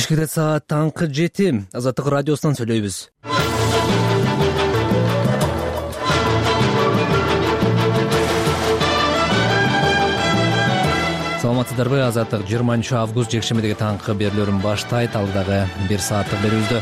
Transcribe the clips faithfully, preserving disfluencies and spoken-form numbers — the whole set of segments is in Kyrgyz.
Бишкекте саат таңкы жети. Азаттык радиосунан сүйлөйбүз. Саламатсыздарбы? Азаттык жыйырманчы август жекшембидеги таңкы берүүлөрүн баштайт. Алдагы бир сааттык берүүбүздө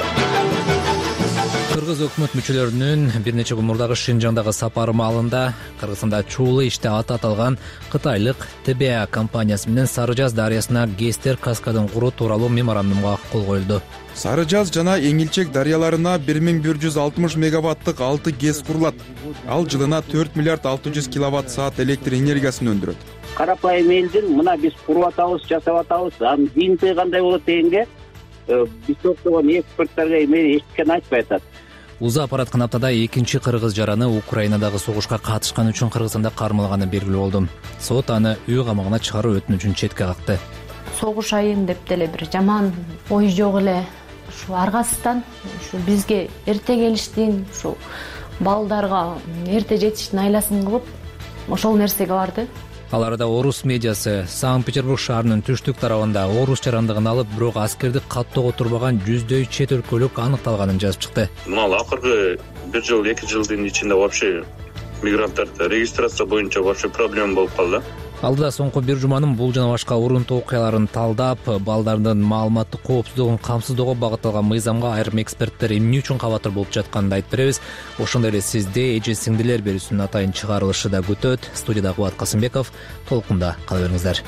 Кыргыз өкмөт мүчөлөрүнүн бир нече күн мурдагы Шинжаңдагы сапары маалында Кыргызстанда чуулуу иште аты аталган кытайлык Т Б А компаниясы менен Сары Жаз дарыясына ГЭСтер каскадын куруу тууралуу меморандумга кол коюлду. Сары Жаз жана Эңилчек дарыяларына бир миң бир жүз алтымыш мегаваттык алты ГЭС курулат. Ал жылына төрт миллиард алты жүз киловатт саат электр энергиясын өндүрөт. Карапайым элдин мына биз куруп атабыз, жасап атабыз, анын жыйынтыгы кандай болот дегенге биз токтогон эксперттерге эми эчтеке айтпай атат. Узап бараткан аптада экинчи кыргыз жараны Украинадагы согушка катышкан үчүн Кыргызстанда кармалганы белгилүү болду. Сот аны үй камагына чыгаруу өтүнүчүн четке какты. Согуш айын деп деле бир жаман ой жок эле. Ушу аргасыздан ушу бизге эрте келиштин, ушу балдарга эрте жетиштин айласын кылып, ошол нерсеге барды. Ал арада орус медиасы Санкт-Петербург шаарынын түштүк тарабында орус жарандыгын алып, бирок аскерди каттоого турбаган жүздөй чет өлкөлүк аныкталганын жазып чыкты. Мына акыркы бир жыл, эки жылдын ичинде вообще мигранттарды регистрация боюнча вообще проблема болуп калды. Алдыда соңку бир жуманын бул жана башка урунтуу окуяларын талдап, балдардын маалыматтык коопсуздугун камсыздоого багытталган мыйзамга айрым эксперттер эмне үчүн кабатыр болуп жатканын айтып беребиз. Ошондой эле сизде эже сиңдилер берүүсүнүн атайын чыгарылышы да күтөт. Студияда Кубат Касымбеков, толкунда кала бериңиздер.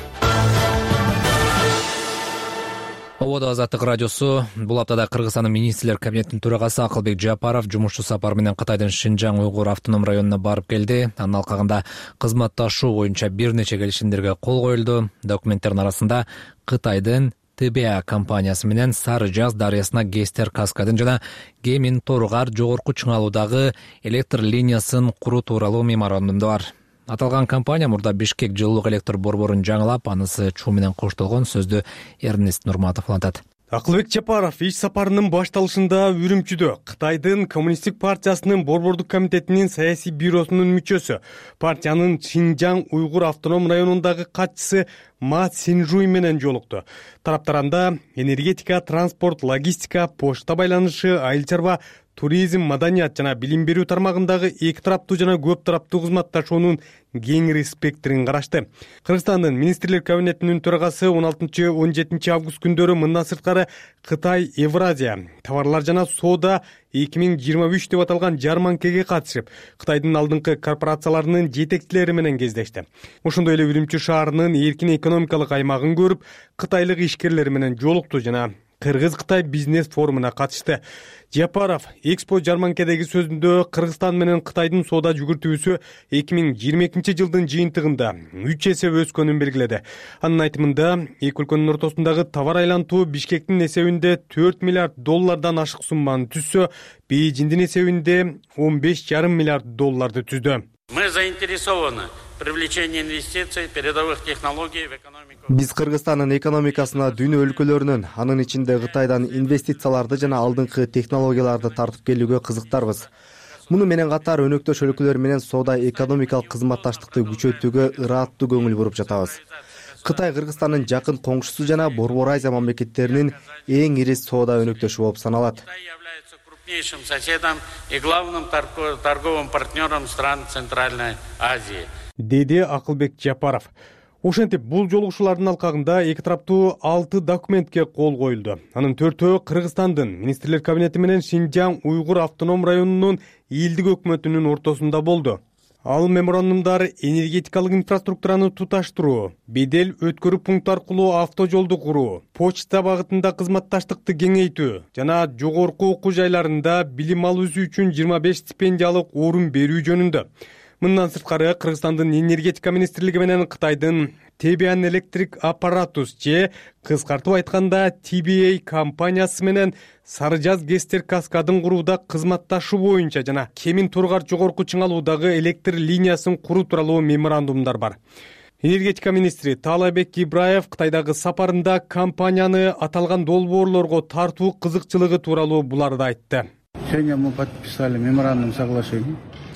Ободо Азаттык радиосу. Бул аптада Кыргызстандын министрлер кабинетинин төрагасы Акылбек Жапаров жумушчу сапар менен Кытайдын Шинжаң уйгур автоном районуна барып келди. Анын алкагында кызматташуу боюнча бир нече келишимдерге кол коюлду. Документтердин арасында Кытайдын Т Б А компаниясы менен Сары Жаз дарыясына ГЭСтер каскадын жана Кемин Торгар жогорку чыңалуудагы электр линиясын куруу тууралуу меморандумду бар. Аталган компания мурда Бишкек жылуулук электр борборун жаңылап, анысы чуу менен коштолгон. Сөздү Эрнест Нурматов улантат. Акылбек Жапаров иш сапарынын башталышында Үрүмчүдө Кытайдын Коммунисттик партиясынын борбордук комитетинин саясий бюросунун мүчөсү, партиянын Шинжаң уйгур автоном районундагы катчысы Ма Синжуй менен жолукту. Тараптар анда энергетика, транспорт, логистика, почта байланышы, айыл чарба, туризм, маданият жана билим берүү тармагындагы эки тараптуу жана көп тараптуу кызматташуунун кеңири спектрин карашты. Кыргызстандын министрлер кабинетинин төрагасы он алтынчы он жетинчи август күндөрү мындан сырткары Кытай Евразия товарлар жана соода эки миң жыйырма үч деп аталган жарманкеге катышып, Кытайдын алдыңкы корпорацияларынын жетекчилери менен кездешти. Ошондой эле Үрүмчү шаарынын эркин экономикалык аймагын көрүп, кытайлык ишкерлер менен жолукту жана Кыргыз-Кытай бизнес форумуна катышты. Жапаров Экспо жарманкедеги сөзүндө Кыргызстан менен Кытайдын соода жүгүртүүсү эки миң жыйырма экинчи жылдын жыйынтыгында үч эсе өскөнүн белгиледи. Анын айтымында, эки өлкөнүн ортосундагы товар айлантуу Бишкектин эсебинде төрт миллиард доллардан ашык сумманы түзсө, Бейжиңдин эсебинде он беш жарым миллиард долларды түздү. Мы заинтересованы в привлечении инвестиций, передовых технологий в экономику. Биз Кыргызстандын экономикасына дүйнө өлкөлөрүнүн, анын ичинде Кытайдан инвестицияларды жана алдыңкы технологияларды тартып келүүгө кызыктарбыз. Муну менен катар өнөктөш өлкөлөр менен соода экономикалык кызматташтыкты күчөтүүгө ырааттуу көңүл буруп жатабыз. Кытай Кыргызстандын жакын коңшусу жана Борбор Азия мамлекеттеринин эң ири соода өнөктөшү болуп саналат. Крупнейшим соседом и главным торговым партнером стран Центральной Азии. Деди Акылбек Жапаров. Ошентип, бул жолугушуулардын алкагында эки тараптуу алты документке кол коюлду. Анын төртөө Кыргызстандын министрлер кабинети менен Шинжаң уйгур автоном районунун элдик өкмөтүнүн ортосунда болду. Ал меморандумдар энергетикалык инфраструктураны туташтыруу, бедел өткөрүү пункт аркылуу автожолду куруу, почта багытында кызматташтыкты кеңейтүү жана жогорку окуу жайларында билим алуусу үчүн жыйырма беш стипендиялык орун берүү жөнүндө. Мындан сырткары Кыргызстандын энергетика министрлиги менен Кытайдын Т Б А Electric Apparatus же кыскартып айтканда Т Б А компаниясы менен Сары Жаз ГЭСтер каскадын курууда кызматташуу боюнча жана Кемин Торгар жогорку чыңалуудагы электр линиясын куруу тууралуу меморандумдар бар. Энергетика министри Таалайбек Ибраев Кытайдагы сапарында компанияны аталган долбоорлорго тартуу кызыкчылыгы тууралуу буларды айтты. Сегодня мы подписали меморандум соглашения.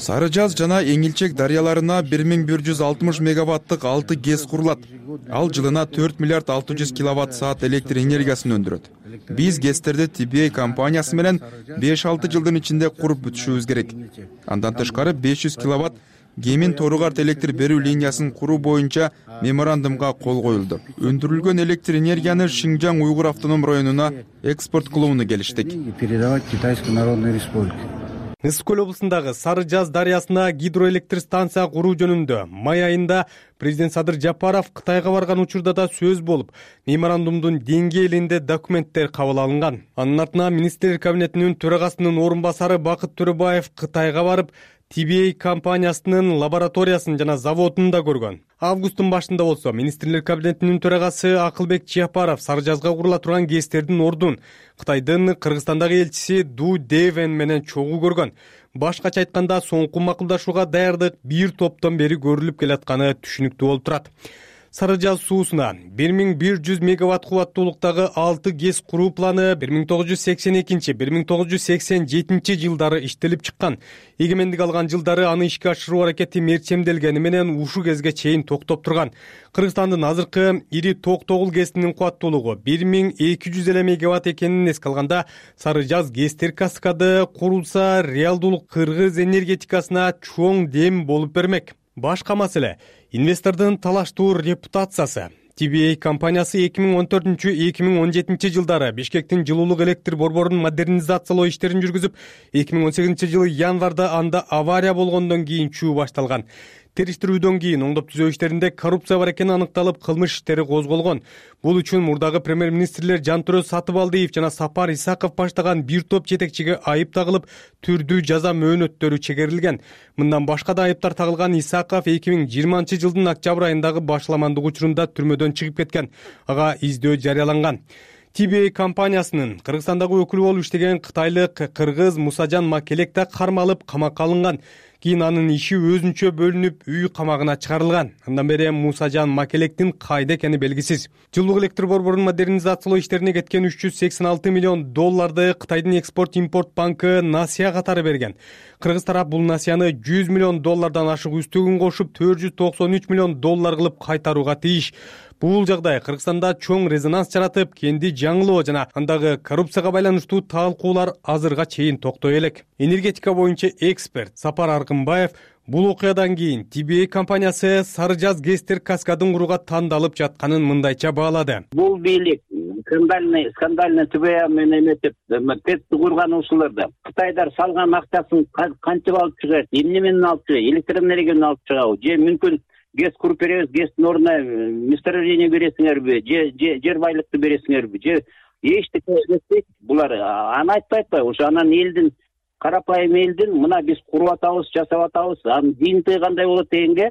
Сары Жаз жана Эңилчек дарыяларына бир миң бир жүз алтымыш мегаваттык алты ГЭС курулат. Ал жылына төрт миллиард алты жүз киловатт саат электр энергиясын өндүрөт. Биз ГЭСтерди Ти Би Эй компаниясы менен беш алты жылдын ичинде куруп бүтүшүбүз керек. Андан тышкары беш жүз киловатт Гемин Торугарт электр берүү линиясын куруу боюнча меморандумга кол коюлду. Өндүрүлгөн электр энергияны Шинжаң Уйгур автоном районуна экспорт кылууну келиштик. Передавать Китайской Народной Республике. Ысык көл облусундагы Сары Жаз дарыясына гидроэлектр станция куруу жөнүндө май айында президент Садыр Жапаров Кытайга барган учурда да сөз болуп, меморандумдун деңгээлинде документтер кабыл алынган. Анын артынан министрлер кабинетинин төрагасынын орун басары Бакыт Төрөбаев Кытайга барып, Ти Би Эй компаниясынын лабораториясын жана заводун да көргөн. Августтун башында болсо министрлер кабинетинин төрагасы Акылбек Жапаров Сары Жазга курула турган ГЭСтердин ордун Кытайдын Кыргызстандагы элчиси Ду Девен менен чогуу көргөн. Башкача айтканда, соңку макулдашууга даярдык бир топтон бери көрүлүп келатканы түшүнүктүү болуп турат. Сары Жаз суусуна бир миң бир жүз мегаватт кубаттуулуктагы алты ГЭС куруу планы бир миң тогуз жүз сексен экинчи — бир миң тогуз жүз сексен жетинчи жылдары иштелип чыккан. Эгемендик алган жылдары аны ишке ашыруу аракети мерчемделгени менен ушул кезге чейин токтоп турган. Кыргызстандын азыркы ири токтогул ГЭСинин кубаттуулугу бир миң эки жүз эле мегаватт экенин эске алганда, Сары Жаз ГЭСтер каскады курулса, реалдуулук кыргыз энергетикасына чоң дем болуп бермек. Башка маселе — инвестордун талаштуу репутациясы. Ти Би Эй компаниясы эки миң он төртүнчү — эки миң он жетинчи жылдары Бишкектин жылуулук электр борборун модернизациялоо иштерин жүргүзүп, эки миң он сегизинчи жылы январда анда авария болгондон кийин чуу башталган. Териштирүүдөн кийин оңдоп түзөө иштеринде коррупция бар экени аныкталып, кылмыш иштери козголгон. Бул үчүн мурдагы премьер-министрлер Жантөрө Сатыбалдиев жана Сапар Исаков баштаган бир топ жетекчиге айып тагылып, түрдүү жаза мөөнөттөрү чегерилген. Мындан башка да айыптар тагылган Исаков эки миң жыйырманчы жылдын октябрь айындагы башламандык учурунда түрмөдөн чыгып кеткен. Ага издөө жарыяланган. Ти Би Эй компаниясынын Кыргызстандагы өкүлү болуп иштеген кытайлык кыргыз Мусажан Макелек да кармалып, камакка алынган. Кийин анын иши өзүнчө бөлүнүп, үй камагына чыгарылган. Андан бери Мусажан Макелектин кайда экени белгисиз. Жылуулук электр борборун модернизациялоо иштерине кеткен үч жүз сексен алты миллион долларды Кытайдын экспорт-импорт банкы насыя катары берген. Кыргыз тарап бул насыяны жүз миллион доллардан ашык үстөгүн кошуп, төрт жүз токсон үч миллион доллар кылып кайтарууга тийиш. Бул жагдай Кыргызстанда чоң резонанс жаратып, кенди жаңылоо жана андагы коррупцияга байланыштуу талкуулар азырга чейин токтой элек. Энергетика боюнча эксперт Сапар Аркынбаев бул окуядан кийин Ти Би Эй компаниясы Сары Жаз ГЭСтер каскадын курууга тандалып жатканын мындайча баалады. Бул бийлик скандальный скандальный Ти Би Эй менен эметип, ТЭЦти курган ушуларда Кытайдар салган акчасын кантип алып чыгат, эмне менен алып чыгат, электр энергияны алып чыгабы, же мүмкүн ГЭС куруп беребиз, ГЭСтин ордуна месторождение бересиңерби, же жер байлыкты бересиңерби, же эчтеке эметпейт. Булар аны айтпайт атпайбы? Ошо анан элдин, карапайым элдин мына биз куруп атабыз, жасап атабыз, анын зыйынты кандай болот дегенге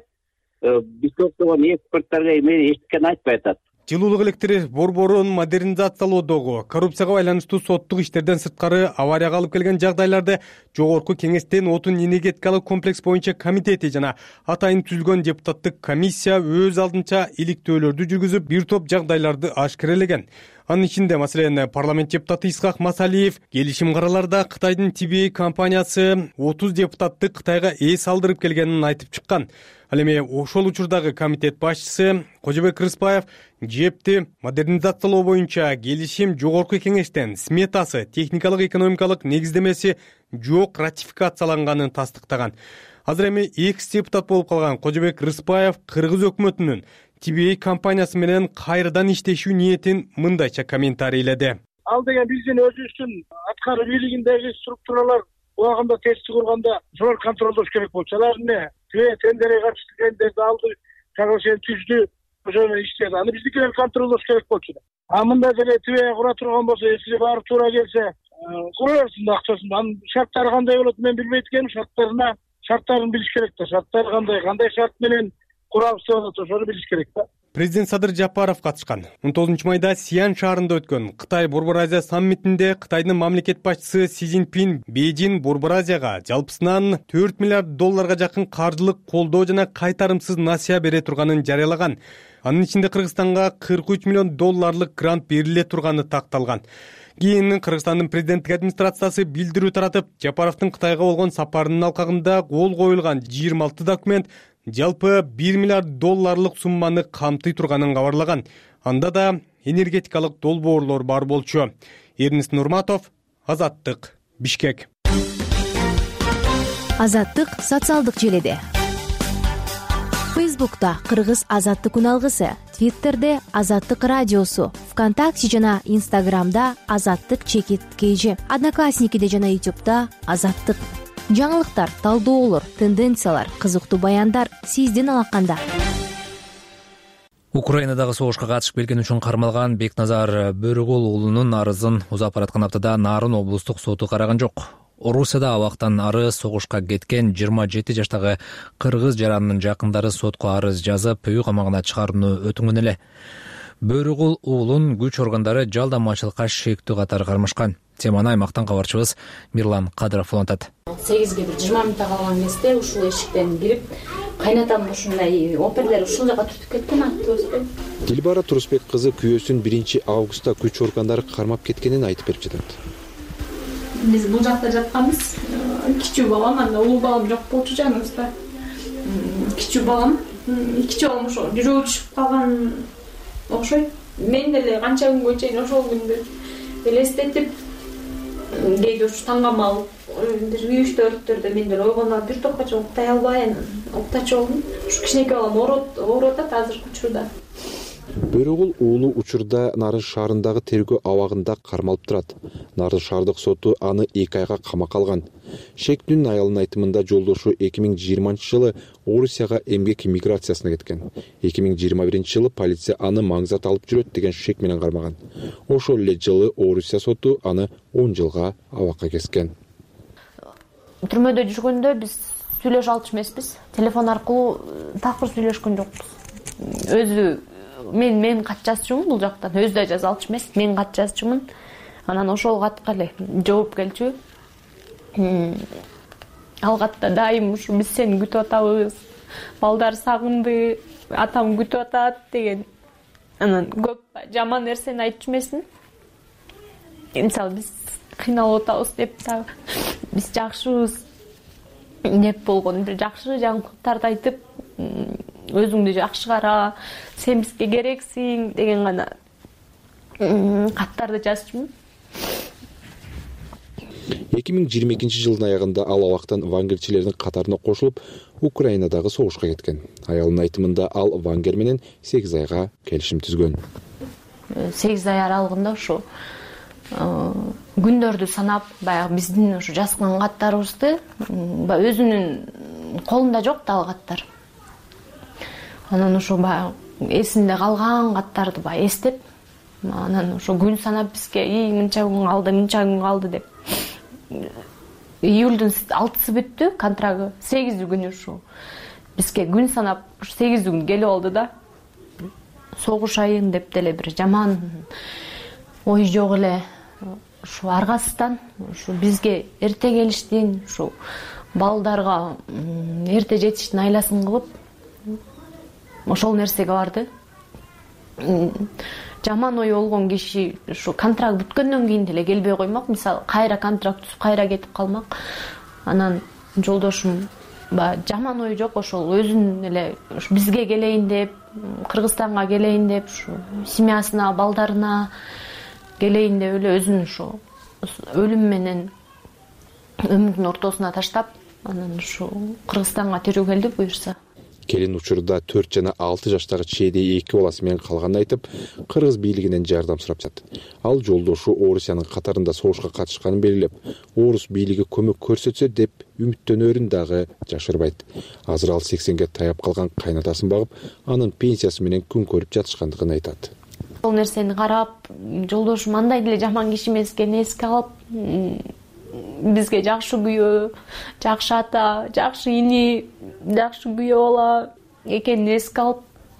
биз токтогон эксперттарга эме эчтекени айтпай атат. Жылуулук электр борборун модернизациялоодогу коррупцияга байланыштуу соттук иштерден сырткары аварияга алып келген жагдайларды Жогорку Кеңештин отун энергетикалык комплекс боюнча комитети жана атайын түзүлгөн депутаттык комиссия өз алдынча иликтөөлөрдү жүргүзүп, бир топ жагдайларды ашкерелеген. Анын ичинде, маселен, парламент депутаты Исхак Масалиев келишим караларда Кытайдын Ти Би Эй компаниясы отуз депутатты Кытайга эс алдырып келгенин айтып чыккан. Ал эми ошол учурдагы комитет башчысы Кожобек Рыспаев жепти модернизациялоо боюнча келишим Жогорку Кеңештен сметасы, техникалык экономикалык негиздемеси жок ратификацияланганын тастыктаган. Азыр эми экс депутат болуп калган Кожобек Рыспаев Кыргыз өкмөтүнүн Ти Би Эй компаниясы менен кайрадан иштешүү ниетин мындайча комментарийледи. Ал деген биздин өзүбүздүн аткаруу бийлигиндеги структуралар убагында тестти курганда зор контролдош керек болчу. Алар эмне? Тендерге каршы тендерди алды, соглашение түздү, ошону иштеди. Аны биздикилер контролдош керек болчу. А мындай деле Ти Би Эй кура турган болсо, эсиге барып туура келсе, кура берсин акчасын. Анын шарттары кандай болот мен билбейт экенмин. Шарттарына шарттарын билиш керек да. Шарттары кандай, кандай шарт менен курабыз деп атат, ошону билиш керек да. Президент Садыр Жапаров катышкан. он тогузунчу майда Сиан шаарында өткөн Кытай Борбор Азия саммитинде Кытайдын мамлекет башчысы Си Цзиньпин Бейжин Борбор Азияга жалпысынан төрт миллиард долларга жакын каржылык колдоо жана кайтарымсыз насыя бере турганын жарыялаган. Анын ичинде Кыргызстанга кырк үч миллион долларлык грант бериле турганы такталган. Кийин Кыргызстандын президенттик администрациясы билдирүү таратып, Жапаровдун Кытайга болгон сапарынын алкагында кол коюлган жыйырма алты документ жалпы бир миллиард долларлык сумманы камтый турганын кабарлаган. Анда да энергетикалык долбоорлор бар болчу. Эрнис Нурматов, Азаттык, Бишкек. Азаттык социалдык желеде. Фейсбукта Кыргыз Азаттык күн алгысы, Твиттерде Азаттык радиосу, ВКонтакте жана Инстаграмда Азаттык чекит кейжи, Одноклассникиде жана Ютубта Азаттык. Жаңылыктар, талдоолор, тенденциялар, кызыктуу баяндар сиздин алаканда. Украинадагы согушка катышып келген үчүн кармалган Бекназар Бөрөгул уулунун арызын узап бараткан аптада Нарын облустук соту караган жок. Орусияда абактан ары согушка кеткен жыйырма жети жаштагы кыргыз жаранынын жакындары сотко арыз жазып, үй камагына чыгарууну өтүнгөн эле. Бөрөгул уулун күч органдары жалдамачылыкка шектүү катары кармашкан. Теманы аймактан кабарчыбыз Мирлан Кадыров улантат. сегизге бир жыйырма мүнөт калган кезде ушул эшиктен кирип, кайнатам ушундай оперлер ушул жака түртүп кеткен аттыбызбы. Дилбара Турусбек кызы күйөөсүн биринчи августта күч органдары кармап кеткенин айтып берип жатат. Биз бул жакта жатканбыз. Кичүү балам, анда улуу балам жок болчу жаныбызда. Кичүү балам, кичүү балам ошо жүрөгү түшүп калган окшойт. Мен деле канча күнгө чейин ошол күндү элестетип, кээде ушу таңгамал бир үч төрттөрдө мен деле ойгонуп бир топко чейин уктай албай, уктачу болдум. Ушу кичинекей балам ооруп атат азыркы учурда. Бөрөгул уулу учурда Нарын шаарындагы тергөө абагында кармалып турат. Нарын шаардык соту аны эки айга камакка алган. Шектүүнүн аялынын айтымында жолдошу эки миң жыйырманчы жылы Орусияга эмгек миграциясына кеткен. эки миң жыйырма биринчи жылы полиция аны маңзат алып жүрөт деген шек менен кармаган. Ошол эле жылы Орусия соту аны он жылга абакка кескен. Түрмөдө жүргөндө биз сүйлөшө алчу эмеспиз. Телефон аркылуу такыр сүйлөшкөн жокпуз. Өзү мен мен кат жазчумун бул жактан, өзү да жаза алчу эмес, мен кат жазчумун. Анан ошол катка эле жооп келчү. Ал катта дайым ушу биз сени күтүп атабыз, балдар сагынды, атам күтүп атат деген. Анан көп жаман нерсени айтчу эмесмин. Мисалы биз кыйналып атабыз деп та, биз жакшыбыз деп болгон бир жакшы жаңылыктарды айтып, өзүңдү жакшы кара, сен бизге керексиң деген гана каттарды жазчумун. эки миң жыйырма экинчи жылдын аягында ал абактан вангерчилердин катарына кошулуп, Украинадагы согушка кеткен. Аялынын айтымында ал вангер менен сегиз айга келишим түзгөн. сегиз ай аралыгында ушу күндөрдү санап, баягы биздин ушу жазган каттарыбызды өзүнүн колунда жок да ал каттар. Анан ошо баягы эсинде калган каттарды баягы эстеп, анан ошо күн санап бизге "И, мынча күн калды, мынча күн калды" деп. Июлдун алтысы бүттү контрагы, сегизи күнү ушу бизге күн санап сегизи күн келип алды да. Согуш айын деп деле бир жаман ой жок эле. Ушу аргасыздан ушу бизге эрте келиштин, ушу балдарга эрте жетиштин айласын кылып, ошол нерсеге барды. Жаман ой болгон киши ушу контракт бүткөндөн кийин деле келбей коймок. Мисалы, кайра контракт түзүп, кайра кетип калмак. Анан жолдошум ба жаман ой жок, ошол өзүнүн эле бизге келейин деп, Кыргызстанга келейин деп, ушу семьясына, балдарына келейин деп эле өзүн ушу өлүм менен өмүрдүн ортосуна таштап, анан ушу Кыргызстанга тирүү келди буюрса. Келин учурда төрт жана алты жаштагы чейдей эки баласы менен калганын айтып, кыргыз бийлигинен жардам сурап жатат. Ал жолдошу Орусиянын катарында согушка катышканын белгилеп, орус бийлиги көмөк көрсөтсө деп үмүттөнөрүн дагы жашырбайт. Азыр ал сексенге таяп калган кайнатасын багып, анын пенсиясы менен күн көрүп жатышкандыгын айтат. Бул нерсени карап, жолдошум андай деле жаман киши эмес экенин эске алып, бизге жакшы күйөө, жакшы ата, жакшы ини, жакшы күйөө бала экенин эске алып,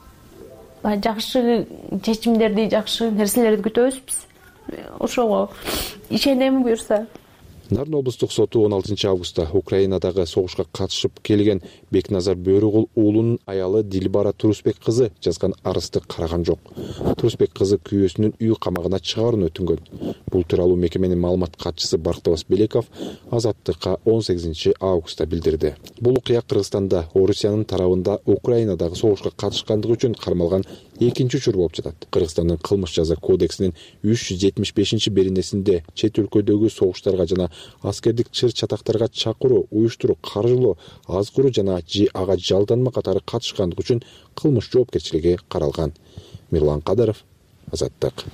жакшы чечимдерди, жакшы нерселерди күтөбүз биз. Ошого ишенем буюрса. Нарын облустук соту он алтынчы августта Украинадагы согушка катышып келген Бекназар Бөрөгул уулунун аялы Дилбара Турусбек кызы жазган арызды караган жок. Турусбек кызы күйөөсүнүн үй камагына чыгаруун өтүнгөн. Бул тууралуу мекеменин маалымат катчысы Бактыбас Белеков Азаттыкка он сегизинчи августта билдирди. Бул окуя Кыргызстанда Орусиянын тарабында Украинадагы согушка катышкандыгы үчүн кармалган экинчи учур болуп жатат. Кыргызстандын кылмыш жаза кодексинин үч жүз жетимиш бешинчи беренесинде чет өлкөдөгү согуштарга жана аскердик чыр-чатактарга чакыруу, уюштуруу, каржылоо, азгыруу жана же ага жалданма катары катышкандыгы үчүн кылмыш жоопкерчилиги каралган. Мирлан Кадаров, Азаттык.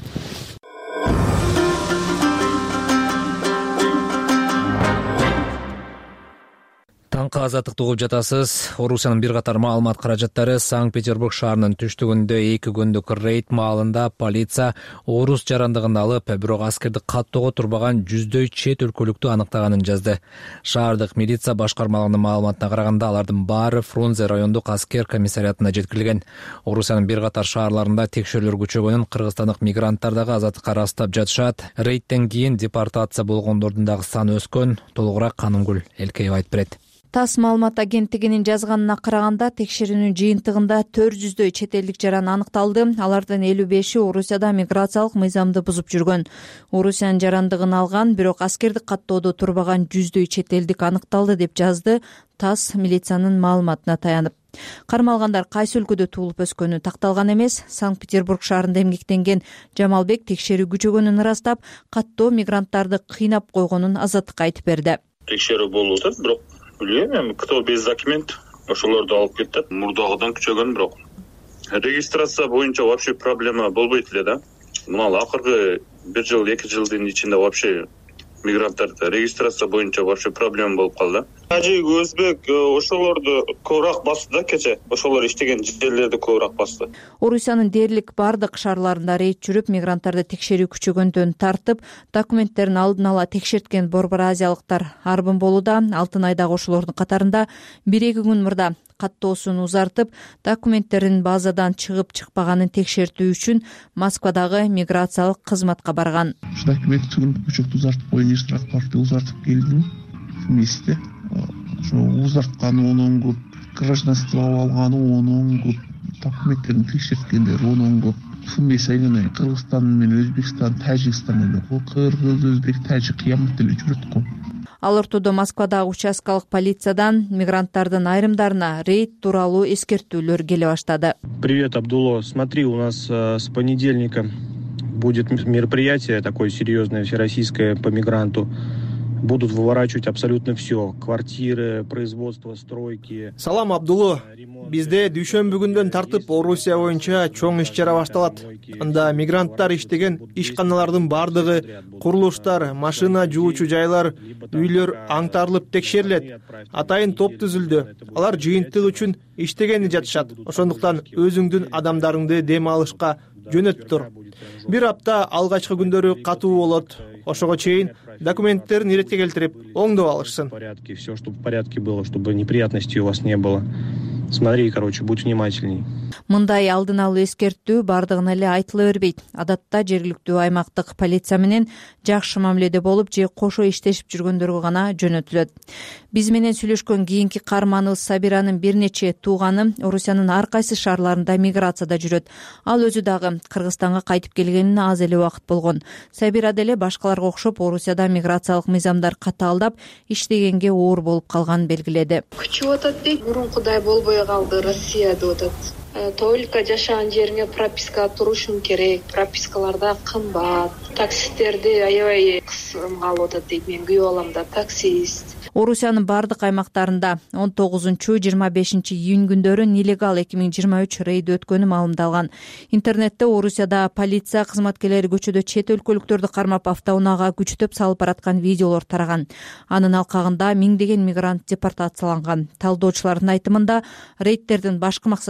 Таңкы Азаттыкты угуп жатасыз. Орусиянын бир катар маалымат каражаттары Санкт-Петербург шаарынын түштүгүндө эки күндүк рейд маалында полиция орус жарандыгын алып, бирок аскерди каттоого турбаган жүздөй чет өлкөлүктү аныктаганын жазды. Шаардык милиция башкармалыгынын маалыматына караганда, алардын баары Фрунзе райондук аскер комиссариатына жеткирилген. Орусиянын бир катар шаарларында текшерүүлөр күчөгөнүн кыргызстандык мигранттар дагы Азаттыкка ырастап жатышат. Рейдтен кийин депортация болгондордун дагы саны өскөн. Толугураак Канымгүл Элкеева айтып берет. ТАСС маалымат агенттигинин жазганына караганда, текшерүүнүн жыйынтыгында төрт жүздөй чет элдик жаран аныкталды. Алардын элүү беши Орусияда миграциялык мыйзамды бузуп жүргөн. Орусиянын жарандыгын алган, бирок аскердик каттоодо турбаган жүздөй чет элдик аныкталды деп жазды ТАСС милициянын маалыматына таянып. Кармалгандар кайсы өлкөдө туулуп өскөнү такталган эмес. Санкт-Петербург шаарында эмгектенген Жамалбек текшерүү күчөгөнүн ырастап, каттоо мигранттарды кыйнап койгонун Азаттыкка айтып берди. Текшерүү болуп атат, бирок билбейм эми кто без документ ошолорду алып кетет. Мурдагыдан күчөгөн, бирок регистрация боюнча вообще проблема болбойт эле да. Мына акыркы бир жыл, эки жылдын ичинде вообще мигранттарда регистрация боюнча вообще проблема болуп калды. Тажик, өзбек ошолорду көбүрөөк басты да кече. Ошолор иштеген жерлерди көбүрөөк басты. Орусиянын дээрлик бардык шаарларында рейд жүрүп, мигранттарды текшерүү күчөгөндөн тартып, документтерин алдын ала текшерткен борбор азиялыктар арбын болууда. Алтын айдагы ошолордун катарында бир-эки күн мурда каттоосун узартып, документтерин базадан чыгып чыкпаганын текшертүү үчүн Москвадагы миграциялык кызматка барган. Документин учету узартып койгон штрафты узартып келдим вместе. Ошо узарткан онун көп, гражданство алган онун көп, документтерин текшерткендер онун көп. Сумбес айнана Кыргызстан менен Өзбекстан, Тажикстан эле, кыргыз, өзбек, тажик кыямат эле жүрөт го. Ал ортодо Москвадагы участкалык полициядан мигранттардын айрымдарына рейд тууралуу эскертүүлөр келе баштады. Привет, Абдулло. Смотри, у нас э, с понедельника будет мероприятие такое серьезное, всероссийское по мигранту. Будут выворачивать абсолютно все. Квартиры, производство, стройки. Салам, Абдулло. Бизде дүйшөмбү күндөн тартып Орусия боюнча чоң иш чара башталат. Анда мигранттар иштеген ишканалардын бардыгы, курулуштар, машина жуучу жайлар, үйлөр аңтарылып текшерилет. Атайын топ түзүлдү. Алар жыйынтык үчүн иштегени жатышат. Ошондуктан өзүңдүн адамдарыңды дем алышка жөнөтүп тур. Бир апта алгачкы күндөрү катуу болот. Ошого чейин документтерин иретке келтирип, оңдоп алышсын. Все, чтобы в порядке было, чтобы неприятностей у вас не было. Смотри, короче, будь внимательней. Мындай алдын алуу эскертүү бардыгына эле айтыла бербейт. Адатта жергиликтүү аймактык полиция менен жакшы мамиледе болуп же кошо иштешип жүргөндөргө гана жөнөтүлөт. Биз менен сүйлөшкөн кийинки каарманыбыз Сабиранын бир нече тууганы Орусиянын ар кайсы шаарларында миграцияда жүрөт. Ал өзү дагы Кыргызстанга кайтып келгенине аз эле убакыт болгон. Сабира деле башкаларга окшоп Орусияда миграциялык мыйзамдар катаалдап, иштегенге оор болуп калганын белгиледи. Күчүп атат дейт, мурункудай болбой калды, Россияда атат. Только жашаган жериңе прописка турушуң керек. Пропискаларда кымбат. Таксисттерди аябай кысым калып атат дейт. Мен күйөө балам да таксист. Орусиянын бардык аймактарында он тогузунчу жыйырма бешинчи июнь күндөрү нелегал эки миң жыйырма үч рейд өткөнү маалымдалган. Интернетте Орусияда полиция кызматкерлери көчөдө чет өлкөлүктөрдү кармап автоунаага күчтөп салып бараткан видеолор тараган. Анын алкагында миңдеген мигрант депортацияланган. Талдоочулардын айтымында рейдтердин башкы максаттарынын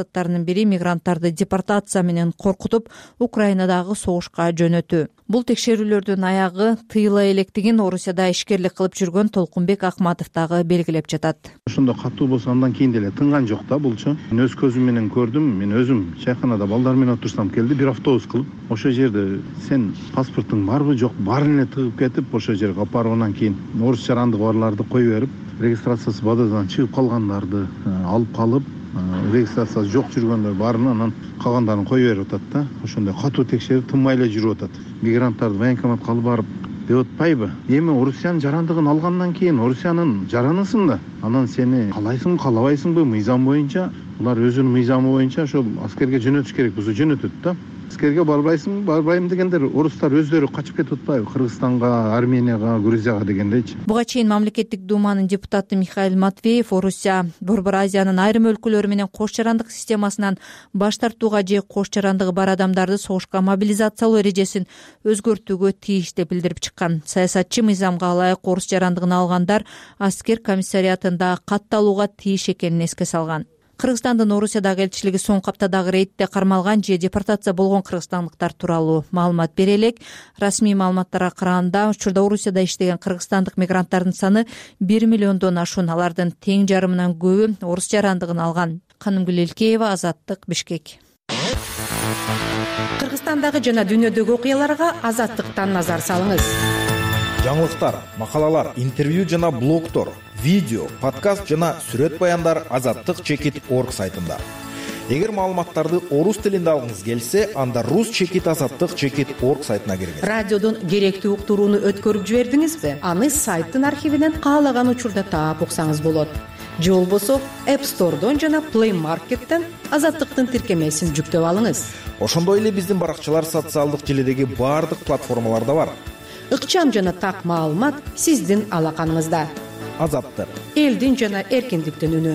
бири мигранттарды депортация менен коркутуп Украинадагы согушка жөнөтүү. Бул текшерүүлөрдүн аягы тыйыла электигин Орусияда ишкерлик кылып жүргөн Толкунбек Акматов дагы белгилеп жатат. Ошондо катуу болсо андан кийин деле тынган жок да булчу. Мен өз көзүм менен көрдүм. Мен өзүм чайканада балдар менен отурсам келди, бир автобус кылып. Ошол жерде сен паспортуң барбы, жок, баарын эле тыгып кетип, ошол жерге алып барып анан кийин орус жарандыгы барларды кое берип, регистрациясы бададан чыгып калгандарды алып калып, регистрациясы жок жүргөндөр баарын анан калгандарын кое берип атат да. Ошондой катуу текшерип тынмай эле жүрүп атат. Мигранттарды военкоматка алып барып деп атпайбы? Эми Орусиянын жарандыгын алгандан кийин Орусиянын жаранысың да. Анан сени каалайсың, каалабайсыңбы мыйзам боюнча, улар өзүнүн мыйзамы боюнча ошол аскерге жөнөтүш керек болсо жөнөтөт да. Аскерге барбайсың, барбайм дегендер орустар өздөрү качып кетип атпайбы? Кыргызстанга, Арменияга, Грузияга дегендейчи. Буга чейин мамлекеттик думанын депутаты Михаил Матвеев Орусия Борбор Азиянын айрым өлкөлөрү менен кош жарандык системасынан баш тартууга же кош жарандыгы бар адамдарды согушка мобилизациялоо эрежесин өзгөртүүгө тийиш деп билдирип чыккан. Саясатчы мыйзамга ылайык орус жарандыгын алгандар аскер комиссариатында катталууга тийиш экенин эске салган. Кыргызстандын Орусиядагы элчилиги соңку аптадагы рейдте кармалган же депортация болгон кыргызстандыктар тууралуу маалымат бере элек. Расмий маалыматтарга караганда, учурда Орусияда иштеген кыргызстандык мигранттардын саны бир миллиондон ашуун. Алардын тең жарымынан көбү орус жарандыгын алган. Канымгүл Элкеева, Азаттык, Бишкек. Кыргызстандагы жана дүйнөдөгү окуяларга Азаттыктан назар салыңыз. Жаңылыктар, макалалар, интервью жана блогтор, видео, подкаст жана сүрөт баяндар азаттык чекит точка орг сайтында. Эгер маалыматтарды орус тилинде алгыңыз келсе, анда рус чекит азаттык чекит точка орг сайтына киргиз. Радиодон керектүү уктурууну өткөрүп жибердиңизби? Аны сайттын архивинен каалаган учурда таап уксаңыз болот. Же болбосо App Store'дон жана Play Market'тен Азаттыктын тиркемесин жүктөп алыңыз. Ошондой эле биздин баракчалар социалдык желедеги баардык платформаларда бар. Ыкчам жана так маалымат сиздин алаканыңызда. Азаттык. Элдин жана эркиндиктин үнү.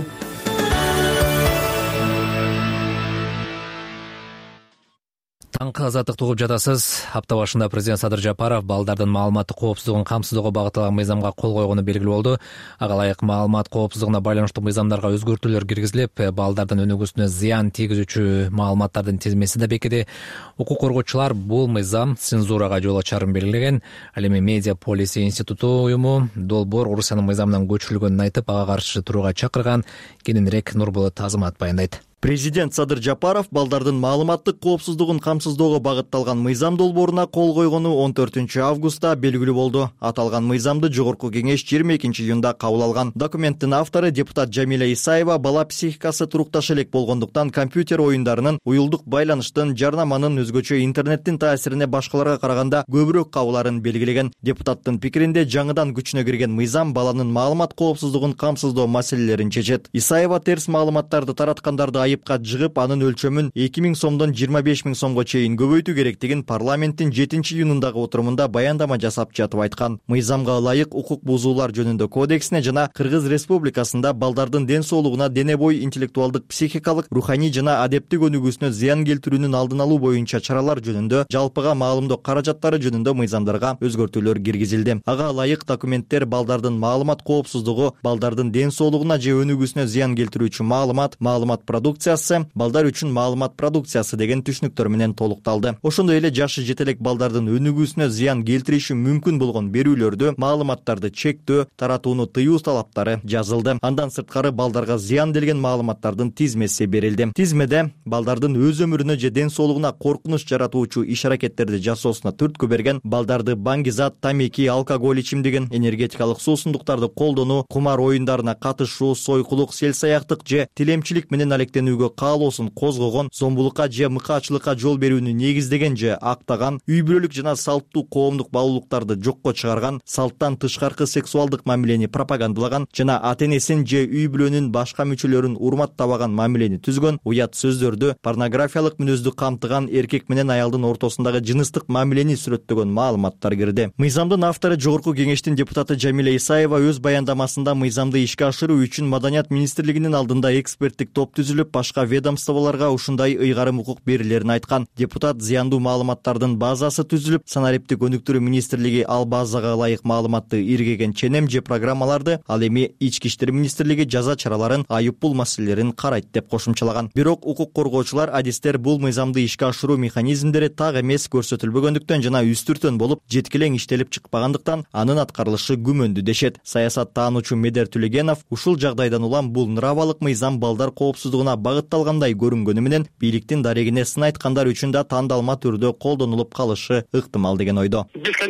Таңкы азаттыкты угуп жатасыз. Апта башында президент Садыр Жапаров балдардын маалыматтык коопсуздугун камсыздоого багытталган мыйзамга кол койгону белгилүү болду. Ага ылайык маалымат коопсуздугуна байланыштуу мыйзамдарга өзгөртүүлөр киргизилип, балдардын өнүгүүсүнө зыян тийгизүүчү маалыматтардын тизмеси да бекиди. Укук коргоочулар бул мыйзам цензурага жол ачарын белгилеген. Ал эми Медиа Полиси институту уюму долбоор Орусиянын мыйзамынан көчүрүлгөнүн айтып, ага каршы турууга чакырган. Кененирээк Нурбулат Азамат баяндайт. Президент Садыр Жапаров балдардын маалыматтык коопсуздугун камсыздоого багытталган мыйзам долбооруна кол койгону он төртүнчү августта белгилүү болду. Аталган мыйзамды Жогорку кеңеш жыйырма экинчи июнда кабыл алган. Документтин автору депутат Жамиля Исаева бала психикасы турукташ элек болгондуктан компьютер оюндарынын, уюлдук байланыштын, жарнаманын, өзгөчө интернеттин таасирине башкаларга караганда көбүрөөк кабыларын белгилеген. Депутаттын пикиринде жаңыдан күчүнө кирген мыйзам баланын маалымат коопсуздугун камсыздоо маселелерин чечет. Исаева терс маалыматтарды тараткандарды айыпка жыгып, анын өлчөмүн эки миң сомдон жыйырма беш миң сомго чейин көбөйтүү керектигин парламенттин жетинчи июнундагы отурумунда баяндама жасап жатып айткан. Мыйзамга ылайык укук бузуулар жөнүндө кодексине жана Кыргыз Республикасында балдардын ден соолугуна, дене бой, интеллектуалдык, психикалык, руханий жана адептик өнүгүүсүнө зыян келтирүүнүн алдын алуу боюнча чаралар жөнүндө, жалпыга маалымдоо каражаттары жөнүндө мыйзамдарга өзгөртүүлөр киргизилди. Ага ылайык документтер балдардын маалымат коопсуздугу, балдардын ден соолугуна же өнүгүүсүнө зыян келтирүүчү маалымат, маалымат продукциясы, балдар үчүн маалымат продукциясы деген түшүнүктөр менен толукталды. Ошондой эле жашы жетелек балдардын өнүгүүсүнө зыян келтириши мүмкүн болгон берүүлөрдү, маалыматтарды чектөө, таратууну тыюу талаптары жазылды. Андан сырткары балдарга зыян делген маалыматтардын тизмеси берилди. Тизмеде балдардын өз өмүрүнө же ден соолугуна коркунуч жаратуучу иш-аракеттерди жасоосуна түрткү берген, балдарды баңгизат, тамеки, алкоголь ичимдигин, энергетикалык суусундуктарды колдонуу, кумар оюндарына катышуу, сойкулук, селсаяктык же тилемчилик менен алектенүүгө каалоосун козгогон, зомбулукка же мыкаачылыкка жол берүүнү негиздеген же актаган, үй бүлөлүк жана салттуу коомдук баалуулуктарды жокко чыгарган, салттан тышкаркы сексуалдык мамилени пропагандалаган жана ата-энесин же үй бүлөнүн башка мүчөлөрүн урматтабаган мамилени түзгөн, уят сөздөрдү, порнографиялык мүнөздү камтыган, эркек менен аялдын ортосундагы жыныстык мамилени сүрөттөгөн маалыматтар кирди. Мыйзамдын автору Жогорку кеңештин депутаты Жамиля Исаева өз баяндамасында мыйзамды ишке ашыруу үчүн Маданият министрлигинин алдында эксперттик топ түзүлүп, башка ведомстволорго ушундай ыйгарым укук берилерин айткан. Депутат зыяндуу маалыматтардын базасы түзүлүп, санариптик өнүктүрүү министрлиги ал базага ылайык маалыматты иргеген ченем же программаларды, ал эми ички иштер министрлиги жаза чараларын, айып бул маселелерин карайт деп кошумчалаган. Бирок укук коргоочулар адистер бул мыйзамды ишке ашыруу механизмдери так эмес көрсөтүлбөгөндүктөн жана үстүртөн болуп жеткилең иштелип чыкпагандыктан анын аткарылышы күмөндүү дешет. Саясаттаануучу Медер Түлегенов ушул жагдайдан улам бул нырабалык мыйзам балдар коопсуздугуна багытталгандай көрүнгөнү менен бийликтин дарегине сын айткандар үчүн да тандалма түрдө колдонулуп калышы ыктымал деген ойдо.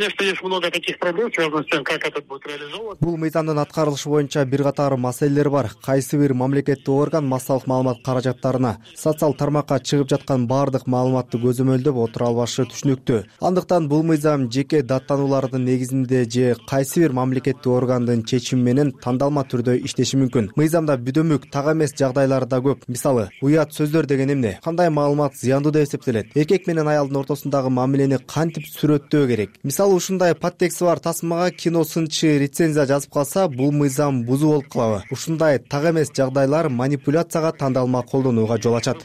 Бул мыйзамдын аткарылышы боюнча бир катар маселелер бар. Кайсы бир мамлекеттик орган массалык маалымат каражаттарына, социал тармакка чыгып жаткан баардык маалыматты көзөмөлдөп отура албашы түшүнүктүү. Андыктан бул мыйзам жеке даттануулардын негизинде же кайсы бир мамлекеттик органдын чечими менен тандалма түрдө иштеши мүмкүн. Мыйзамда бүдөмүк так эмес жагдайлар да көп. Мисалы, уят сөздөр деген эмне? Кандай маалымат зыяндуу деп эсептелет? Эркек менен аялдын ортосундагы мамилени кантип сүрөттөө керек? Мисалы, ушундай подтексти бар тасмага кино сынчы рецензия жазып калса, бул мыйзам бузуу болуп калабы? Ушундай так эмес жагдайлар манипуляцияга тандалма колдонууга жол ачат.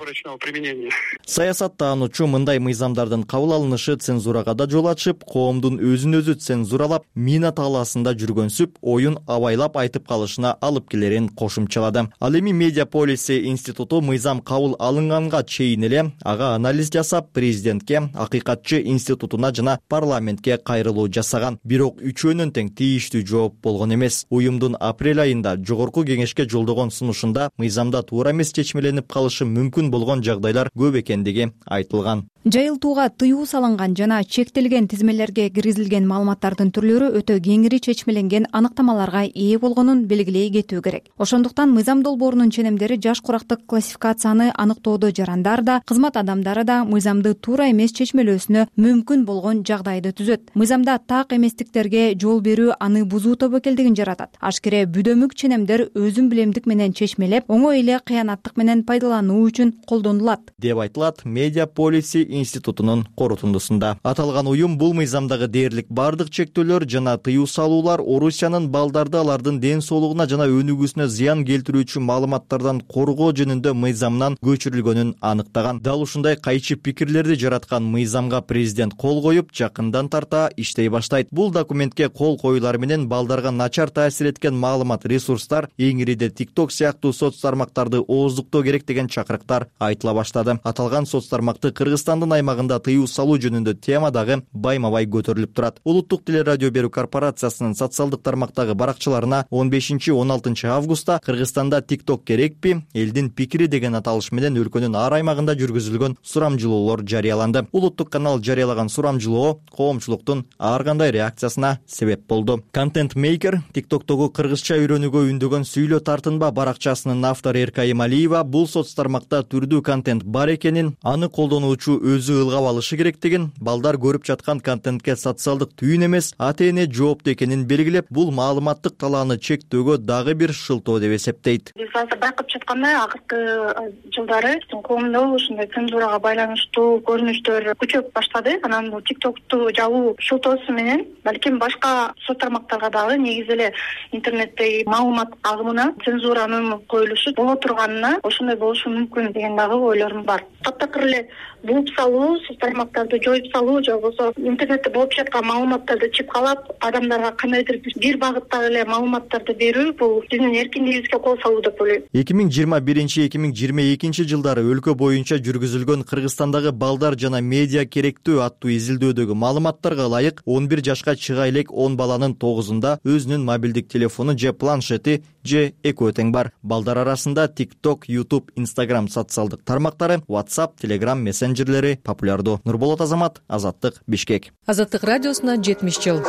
Саясаттаануучу мындай мыйзамдардын кабыл алынышы цензурага да жол ачып, коомдун өзүн өзү цензуралап, мина талаасында жүргөнсүп, оюн абайлап айтып калышына алып келерин кошумчалады. Ал эми Медиа Policy институту мыйзам кабыл алынганга чейин эле ага анализ жасап, президентке, акыйкатчы институтуна жана парламентке кайрылуу жасаган. Бирок үчөөнүн тең тийиштүү жооп болгон эмес. Уюмдун апрель айында жогорку кеңешке жолдогон сунушунда мыйзамда туура эмес чечмеленип калышы мүмкүн болгон жагдайлар көп экендиги айтылган. Жайылтууга тыюу салынган жана чектелген тизмелерге киргизилген маалыматтардын түрлөрү өтө кеңири чечмеленген аныктамаларга ээ болгонун белгилей кетүү керек. Ошондуктан мыйзам долбоорунун ченемдери жаш курактык классификацияны аныктоодо жарандар да, кызмат адамдары да мыйзамды туура эмес чечмелөөсүнө мүмкүн болгон жагдайды түзөт. Мыйзамда так эместиктерге жол берүү аны бузуу тобокелдигин жаратат. Ашкере бүдөмүк ченемдер өзүн билемдик менен чечмелеп, оңой эле кыянаттык менен пайдалануу үчүн колдонулат деп айтылат Медиа Policy институтунун корутундусунда. Аталган уюм бул мыйзамдагы дээрлик бардык чектөөлөр жана тыюу салуулар Орусиянын балдарды алардын ден соолугуна жана өнүгүүсүнө зыян келтирүүчү маалыматтардан коргоо жөнүндө мыйзамнан көчүрүлгөнүн аныктаган. Дал ушундай кайчы пикирлерди жараткан мыйзамга президент кол коюп, жакындан тарта иштей баштайт. Бул документке кол коюулар менен балдарга начар таасир эткен маалымат ресурстар, эңириде TikTok сыяктуу соц тармактарды ооздуктоо керек деген чакырыктар айтыла баштады. Аталган соц тармакты Кыргызстандын аймагында тыюу салуу жөнүндө тема дагы байма-бай көтөрүлүп турат. Улуттук телерадио берүү корпорациясынын социалдык тармактагы баракчаларына он бешинчи он алтынчы августта Кыргызстанда TikTok керекпи, элдин пикири деген аталыш менен өлкөнүн ар аймагында жүргүзүлгөн сурамжылоолор жарыяланды. Улуттук канал жарыялаган сурамжылоо коомчулуктун ар кандай реакциясына себеп болду. Content Maker TikToктогу кыргызча үйрөнүүгө үндөгөн Сүйлө тартынба баракчасынын автору Эркай Эмалиева бул соц тармакта түрдүү контент бар экенин, аны колдонуучу өзү ылгап алышы керектигин, балдар көрүп жаткан контентке социалдык түйүн эмес, ата-эне жооптуу экенин белгилеп, бул маалыматтык талааны чектөөгө дагы бир шылтоо деп эсептейт. Биз азыр байкап жаткандай акыркы жылдары коомдо ушундай цензурага байланыштуу көрүнүштөр күчөп баштады. Анан бул TikToкту жабуу шылтоосу менен балким башка соц тармактарга дагы негизи эле интернеттеги маалымат агымына цензуранын коюлушу боло турганына ошондой болушу мүмкүн деген дагы ойлорум бар. Таптакыр эле бууп салуу, соц тармактарды жоюп салуу же болбосо интернетте болуп жаткан маалыматтарды чыпкалап, адамдарга кандайдыр бир багыттагы эле маалыматтарды берүү бул биздин эркиндигибизге кол салуу деп ойлойм. эки миң жыйырма биринчи эки миң жыйырма экинчи жылдары өлкө боюнча жүргүзүлгөн Кыргызстандагы балдар жана медиа керектүү аттуу изилдөөдөгү маалыматтарга ылайык он бир жашка чыга элек он баланын тогузунда өзүнүн мобилдик телефону же планшети же экөө тең бар. Балдар арасында TikTok, YouTube, Instagram социалдык тармактары, WhatsApp, Telegram мессенджерлери популярдуу. Нурболот Азамат, Азаттык, Бишкек. Азаттык радиосуна жетимиш жыл.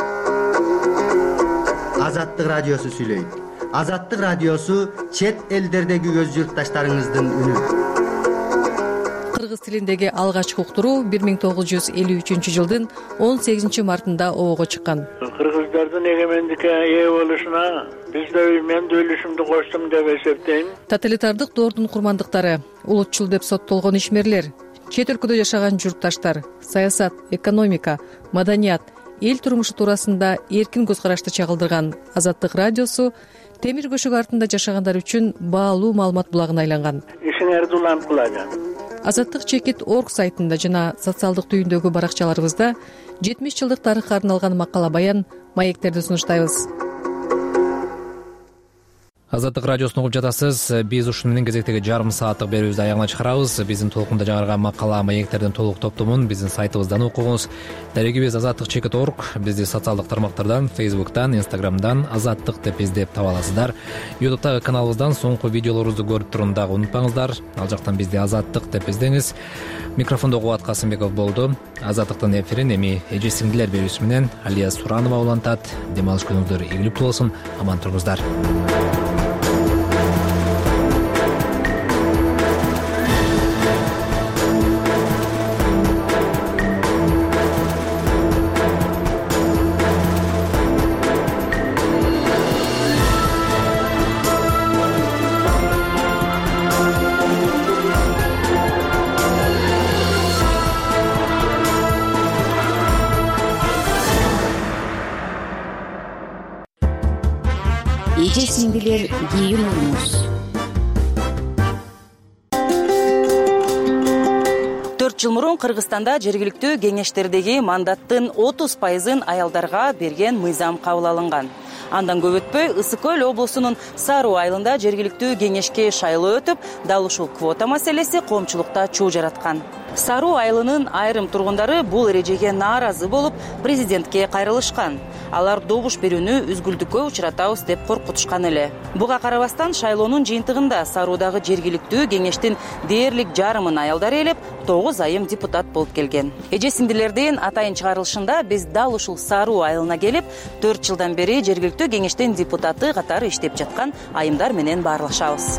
Азаттык радиосу сүйлөйт. Азаттык радиосу чет элдердеги көз журтташтарыңыздын үнү. Кыргыз тилиндеги алгачкы уктуруу бир миң тогуз жүз элүү үчүнчү жылдын он сегизинчи мартында обого чыккан. Кыргыздардын эгемендикке ээ болушуна биз да мен да үлүшүмдү коштум деп эсептейм. Тоталитардык доордун курмандыктары, улутчул деп соттолгон ишмерлер, чет өлкөдө жашаган журтташтар, саясат, экономика, маданият, эл турмушу туурасында эркин көз карашты чагылдырган Азаттык радиосу темир көшөк артында жашагандар үчүн баалуу маалымат булагына айланган. Ишиңерди уланткылаган. азаттык чекит орг сайтында жана социалдык түйүндөгү баракчаларыбызда жетимиш жылдык тарыхка арналган макала баян, маектерди сунуштайбыз. Азаттык радиосун угуп жатасыз. Биз ушуну менен кезектеги жарым сааттык берүүбүздү аягына чыгарабыз. Биздин толкунда жаңырган макала, маектердин толук топтомун биздин сайтыбыздан окуңуз. Дарегибиз азаттык чекит орг. Бизди социалдык тармактардан, Facebook'tan, Instagram'dan азаттык деп издеп таба аласыздар. YouTube'дагы каналыбыздан соңку видеолорубузду көрүп турууну дагы унутпаңыздар. Ал жактан бизди азаттык деп издеңиз. Микрофондо Кубат Касымбеков болду. Азаттыктын эфирин эми эже сиңдилер берүүсү менен Алия Суранова улантат. Дем алыш күнүңүздөр ийгиликтүү болсун. Аман туруңуздар. Эже сиңдилер кийинүүбүз. төрт жыл мурун Кыргызстанда жергиликтүү кеңештердеги мандаттын отуз пайызын аялдарга берген мыйзам кабыл алынган. Андан көп өтпөй Ысык Көл облусунун Саруу айылында жергиликтүү кеңешке шайлоо өтүп, дал ушул квота маселеси коомчулукта чуу жараткан. Саруу айылынын айрым тургундары бул эрежеге нааразы болуп, президентке кайрылышкан. Алар добуш берүүнү үзгүлтүккө учуратабыз деп коркутушкан эле. Буга карабастан шайлоонун жыйынтыгында Саруудагы жергиликтүү кеңештин дээрлик жарымын аялдар ээлеп, тогуз айым депутат болуп келген. Эже сиңдилердин атайын чыгарылышында биз дал ушул Саруу айылына келип, төрт жылдан бери жергиликтүү кеңештин депутаты катары иштеп жаткан айымдар менен баарлашабыз.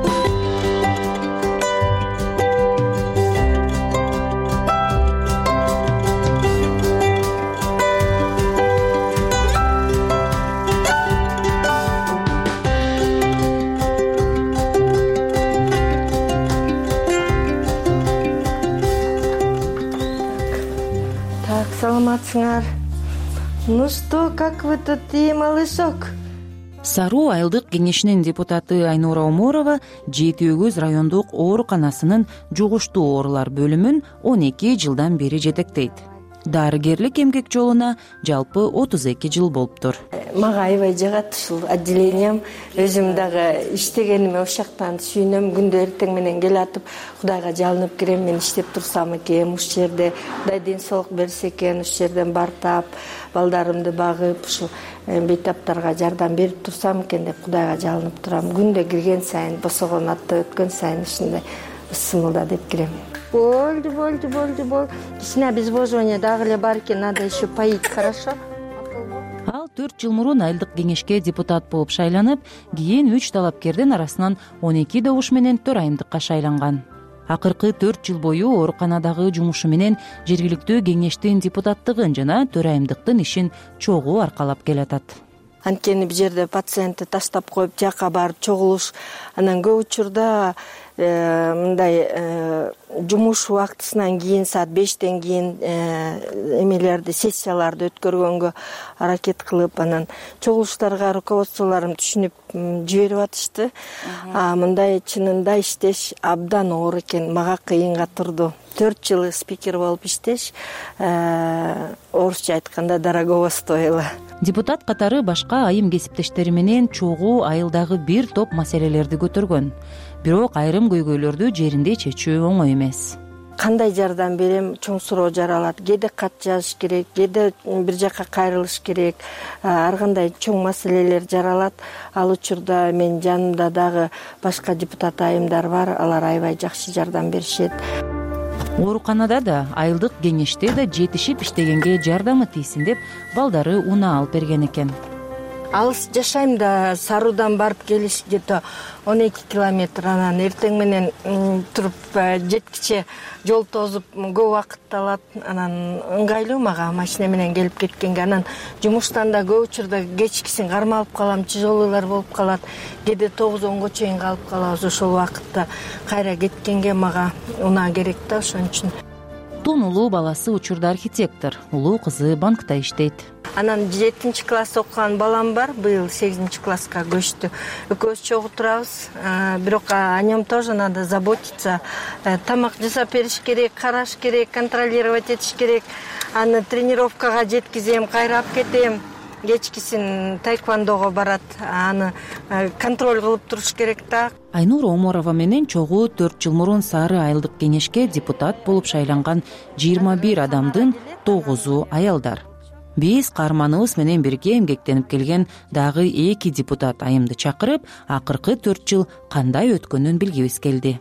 Саламатсыңар. Ну что, как вы тут, и малышок? Саруу айылдык кеңешинин депутаты Айнура Оморова Жети Өгүз райондук ооруканасынын жугуштуу оорулар бөлүмүн он эки жылдан бери жетектейт. Дарыгерлик эмгек жолуна жалпы отуз эки жыл болуптур. Мага аябай жагат ушул отделением. Өзүм дагы иштегениме ошол жактан сүйүнөм. Күндө эртең менен келатып, Кудайга жалынып кирем. Мен иштеп турсам экен, ушул жерде Кудай ден соолук берсе экен, ушул жерден бартап, балдарымды багып, ушул бейтаптарга жардам берип турсам экен деп Кудайга жалынып турам. Күндө кирген сайын, босогон атта өткөн сайын ушундай ысымылда деп кирем. Болды, болды, болды, болды. Кичине обезвоживание дагы эле бар экен, надо еще поить, хорошо? Ал төрт жыл мурун айылдык кеңешке депутат болуп шайланып, кийин үч талапкердин арасынан он эки добуш менен төрайымдыкка шайланган. Акыркы төрт жыл бою ооруканадагы жумушу менен жергиликтүү кеңештин депутаттыгын жана төрайымдыктын ишин чогуу аркалап келатат. Анткени бул жерде пациентти таштап коюп, жака барып чогулуш, анан көп учурда мындай жумуш убактысынан кийин саат бештен кийин эмелерди, сессияларды өткөргөнгө аракет кылып, анан чогулуштарга руководстволорум түшүнүп жиберип атышты. А мындай чынында иштеш абдан оор экен, мага кыйынга турду. төрт жыл спикер болуп иштеш, орусча айтканда дорогого стоило. Депутат катары башка айым кесиптештери менен чогуу айылдагы бир топ маселелерди көтөргөн. Бирок айрым көйгөйлөрдү жеринде чечүү оңой эмес. Кандай жардам берем, чоң суроо жаралат. Кээде кат жазыш керек, кээде бир жакка кайрылыш керек. Ар кандай чоң маселелер жаралат. Ал учурда мен жанымда дагы башка депутат айымдар бар, алар аябай жакшы жардам беришет. Ооруканада да, айылдык кеңеште да жетишип иштегенге жардамы тийсин деп балдары унаа алып берген экен. Алыс жашайм да, Саруудан барып келиш где-то он эки километр. Анан эртең менен туруп жеткиче жол тозуп көп убакыт алат. Анан ыңгайлуу мага машина менен келип кеткенге. Анан жумуштан да көп учурда кечкисин кармалып калам, тяжелыйлар болуп калат. Кээде тогуз онго чейин калып калабыз. Ошол убакытта кайра кеткенге мага унаа керек да, ошон үчүн. улуттун улуу баласы учурда архитектор, улуу кызы банкта иштейт. Анан жетинчи класс окуган балам бар, быйыл сегизинчи класска көчтү. Экөөбүз чогуу турабыз, бирок о нем тоже надо заботиться. Тамак жасап бериш керек, караш керек, контролировать этиш керек. Аны тренировкага жеткизем, кайрап кетем. Кечкисин таэквондого барат, аны контроль кылып туруш керек да. Айнура Оморова менен чогуу төрт жыл мурун Сары айылдык кеңешке депутат болуп шайланган жыйырма бир адамдын тогузу аялдар. Биз каарманыбыз менен бирге эмгектенип келген дагы эки депутат айымды чакырып, акыркы төрт жыл кандай өткөнүн билгибиз келди.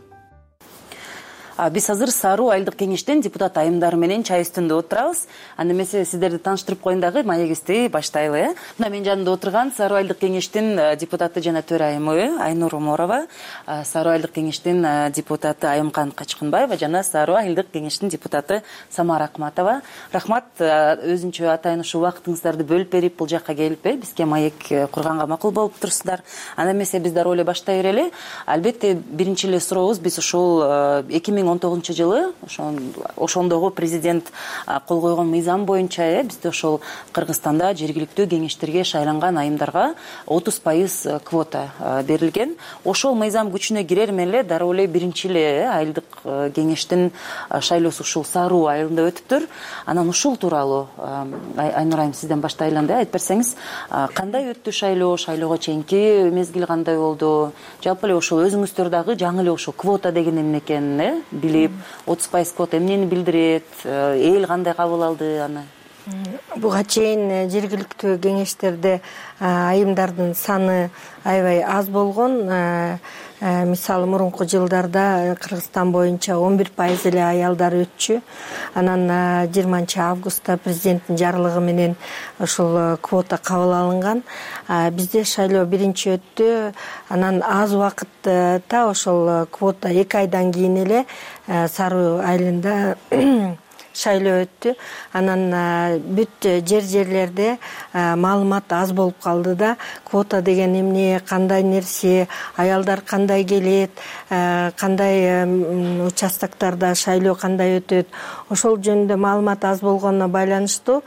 Биз азыр Саруу айылдык кеңештен депутат айымдары менен чай үстүндө отурабыз. Анда эмесе сиздерди тааныштырып коеюн дагы, маегибизди баштайлы, э? Мына менин жанымда отурган Саруу айылдык кеңештин депутаты жана төрайымы Айнура Оморова, Саруу айылдык кеңештин депутаты Айымкан Качкынбаева жана Саруу айылдык кеңештин депутаты Самара Акматова. Рахмат, өзүнчө атайын ушул убактыңыздарды бөлүп берип бул жакка келип, бизге маек курганга макул болуп турсуздар. Анда эмесе биз дароо эле баштай берели. Албетте биринчи эле сурообуз, биз ушул эки миң он тогузунчу жылы ошондогу президент кол койгон мыйзам боюнча бизде ошол Кыргызстанда жергиликтүү кеңештерге шайланган айымдарга отуз пайыз квота берилген. Ошол мыйзам күчүнө кирер менен эле дароо эле биринчи эле айылдык кеңештин шайлоосу ушул Саруу айылында өтүптүр. Анан ушул тууралуу Айнура айым сизден баштайлы, айтып берсеңиз, кандай өттү шайлоо, шайлоого чейинки мезгил кандай болду? Жалпы эле ошол өзүңүздөр дагы жаңы эле ошол квота деген эмне экенин билип, отуз пайыз квота эмнени билдирет, эл кандай кабыл алды аны? Буга чейин жергиликтүү кеңештерде айымдардын саны аябай аз болгон. Мисалы мурунку жылдарда Кыргызстан боюнча он бир пайыз эле аялдар өтчү. Анан жыйырманчы августта президенттин жарлыгы менен ушул квота кабыл алынган. Бизде шайлоо биринчи өттү. Анан аз убакытта ошол квота эки айдан кийин эле Саруу айылында шайлоо өттү. Анан бүт жер жерлерде маалымат аз болуп калды да, квота деген эмне, кандай нерсе, аялдар кандай келет, кандай участоктарда шайлоо кандай өтөт. Ошол жөнүндө маалымат аз болгонуна байланыштуу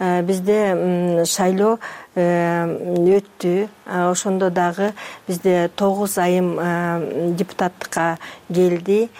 бизде шайлоо өттү. Ошондо дагы бизде тогуз айым депутаттыкка келди.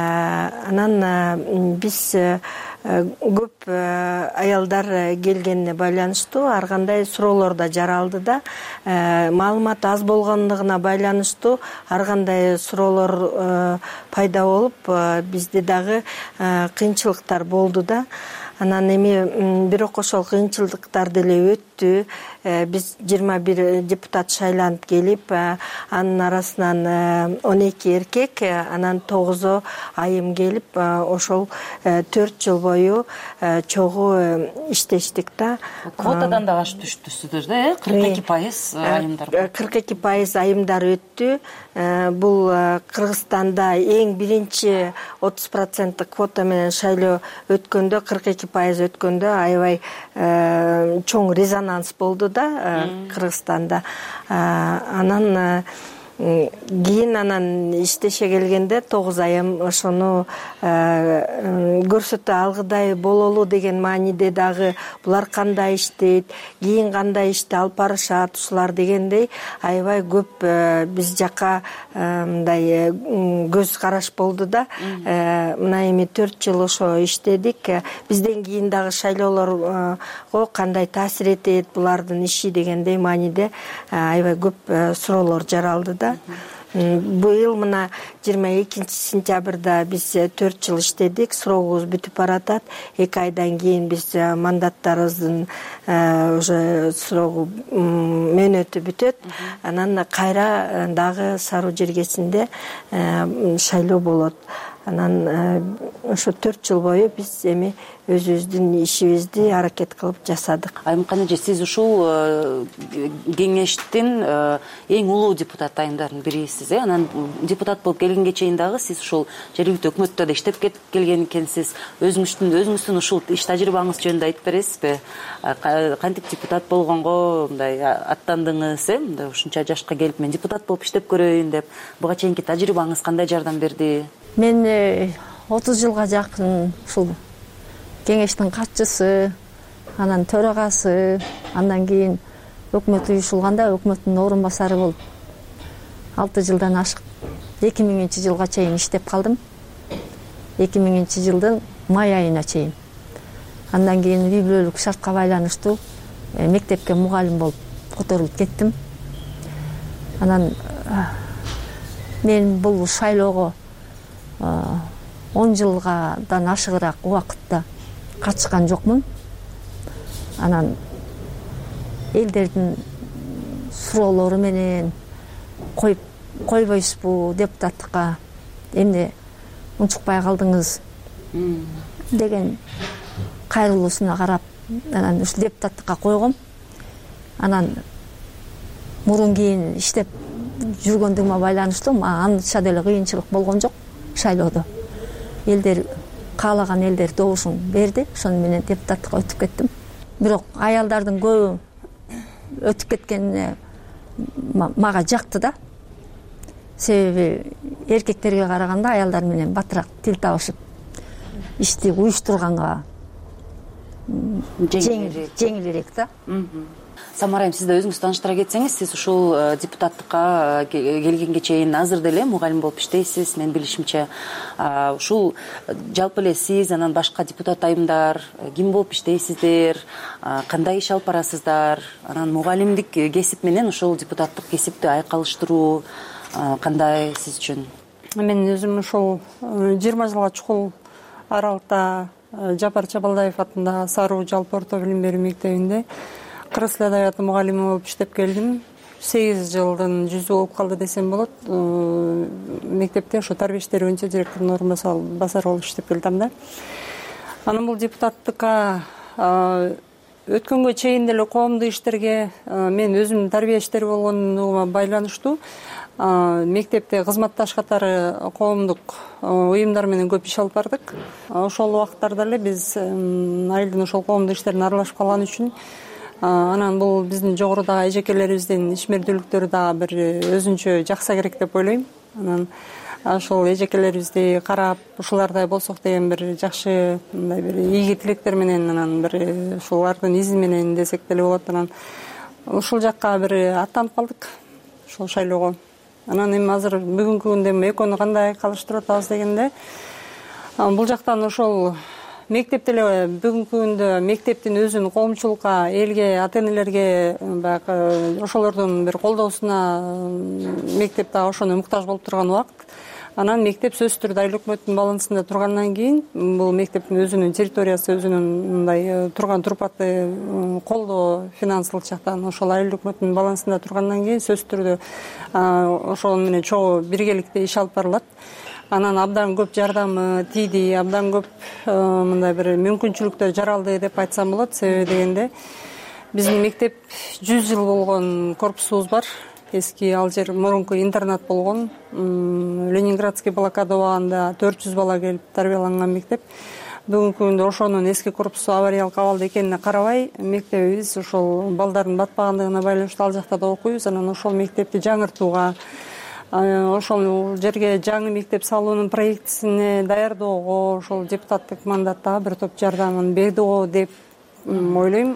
Анан биз көп аялдар келгенине байланыштуу ар кандай суроолор да жаралды да, маалымат аз болгондугуна байланыштуу ар кандай суроолор пайда болуп, бизде дагы кыйынчылыктар болду да. Анан эми бирок ошол кыйынчылыктар деле өттү. Биз жыйырма бир депутат шайланып келип, анын арасынан он эки эркек, анан тогузу айым келип, ошол төрт жыл бою чогуу иштештик да. Квотадан да ашып түштүсүздөр да, э? кырк эки пайыз айымдар. кырк эки пайыз айымдар өттү. Бул Кыргызстанда эң биринчи отуз проценттик квота менен шайлоо өткөндө, кырк эки пайыз өткөндө аябай чоң резонанс болду да Кыргызстанда. Анан кийин анан иштеше келгенде тогуз айым ошону көрсөтө алгыдай бололу деген мааниде дагы булар кандай иштейт, кийин кандай ишти алып барышат ушулар дегендей аябай көп биз жакка мындай көз караш болду да. Мына эми төрт жыл ошо иштедик. Бизден кийин дагы шайлоолорго кандай таасир этет булардын иши дегендей мааниде аябай көп суроолор жаралды да. Быйыл мына жыйырма экинчи сентябрда биз төрт жыл иштедик, срогубуз бүтүп баратат. эки айдан кийин биз мандаттарыбыздын уже срогу мөөнөтү бүтөт. Анан кайра дагы Саруу жергесинде шайлоо болот. Анан ошо төрт жыл бою биз эми өзүбүздүн ишибизди аракет кылып жасадык. Айымкан эже, сиз ушул кеңештин эң улуу депутат айымдардын бирисиз, э? Анан депутат болуп келгенге чейин дагы сиз ушул жергиликтүү өкмөттө да иштеп келген экенсиз. Өзүңүздүн өзүңүздүн ушул иш тажрыйбаңыз жөнүндө айтып бересизби? Кантип депутат болгонго мындай аттандыңыз, э? Мындай ушунча жашка келип мен депутат болуп иштеп көрөйүн деп, буга чейинки тажрыйбаңыз кандай жардам берди? Мен отуз жылга жакын ушул кеңештин катчысы, анан төрагасы, андан кийин өкмөт уюшулганда өкмөттүн орун басары болуп алты жылдан ашык эки миңинчи жылга чейин иштеп калдым. эки миңинчи жылдын май айына чейин. Андан кийин үй бүлөлүк шартка байланыштуу мектепке мугалим болуп которулуп кеттим. Анан мен бул шайлоого он жылгадан ашыгыраак убакытта катышкан жокмун. Анан элдердин суроолору менен коюп койбойсузбу депутаттыкка, эмне унчукпай калдыңыз деген кайрылуусуна карап, анан ушу депутаттыкка койгом. Анан мурун кийин иштеп жүргөндүгүмө байланыштуу анча деле кыйынчылык болгон жок шайлоодо. Элдер каалаган элдер добушун берди, ошону менен депутаттыкка өтүп кеттим. Бирок аялдардын көбү өтүп кеткенине мага жакты да. Себеби эркектерге караганда аялдар менен батыраак тил табышып ишти уюштурганга жеңилирээк да. Самара айым, сиз да өзүңүз тааныштыра кетсеңиз, сиз ушул депутаттыкка келгенге чейин азыр деле мугалим болуп иштейсиз. Мен билишимче, ушул жалпы эле сиз, анан башка депутат айымдар ким болуп иштейсиздер, кандай иш алып барасыздар, анан мугалимдик кесип менен ушул депутаттык кесипти айкалыштыруу кандай сиз үчүн? Мен өзүм ушул жыйырма жылга чукул аралыкта Жапар Чабалдаев атындагы Саруу жалпы орто билим берүү мектебинде кыргыз тили адабияты мугалими болуп иштеп келдим. сегиз жылдын жүзү болуп калды десем болот. Мектепте ошо тарбия иштери боюнча директордун орун басары болуп иштеп келдим да. Анан бул депутаттыкка өткөнгө чейин деле коомдук иштерге, мен өзүм тарбия иштери болгонума байланыштуу мектепте кызматташ катары коомдук уюмдар менен көп иш алып бардык. Ошол убакыттарда эле биз айылдын ошол коомдук иштерине аралашып калган үчүн анан бул биздин жогорудагы эжекелерибиздин ишмердүүлүктөрү дагы бир өзүнчө жакса керек деп ойлойм. Анан ошол эжекелерибизди карап, ушулардай болсок деген бир жакшы мындай бир ийги тилектер менен, анан бир ушулардын изи менен десек деле болот. Анан ушул жакка бир аттанып калдык, ушул шайлоого. Анан эми азыр бүгүнкү күндө экөөнү кандай калыштырып атабыз дегенде, бул жактан ошол мектепте эле бүгүнкү күндө мектептин өзүнүн коомчулукка, элге, ата энелерге баягы ошолордун бир колдоосуна мектеп дагы ошону муктаж болуп турган убакыт. Анан мектеп сөзсүз түрдө айыл өкмөттүн балансында тургандан кийин бул мектептин өзүнүн территориясы, өзүнүн мындай турган турпаты, колдоо финансылык жактан ошол айыл өкмөттүн балансында тургандан кийин сөзсүз түрдө ошол менен чогуу биргеликте иш алып барылат. Анан абдан көп жардамы тийди, абдан көп мындай бир мүмкүнчүлүктөр жаралды деп айтсам болот. Себеби дегенде биздин мектеп жүз жыл болгон корпусубуз бар. Эски ал жер мурунку интернат болгон. Ленинградский блокада убагында төрт жүз бала келип тарбияланган мектеп. Бүгүнкү күндө ошонун эски корпусу авариялык абалда экенине карабай, мектебибиз ошол балдардын батпагандыгына байланыштуу ал жакта да окуйбуз. Анан ошол мектепти жаңыртууга, ошол жерге жаңы мектеп салуунун проектисине даярдоого ошол депутаттык мандаттагы бир топ жардамын берди го деп ойлойм.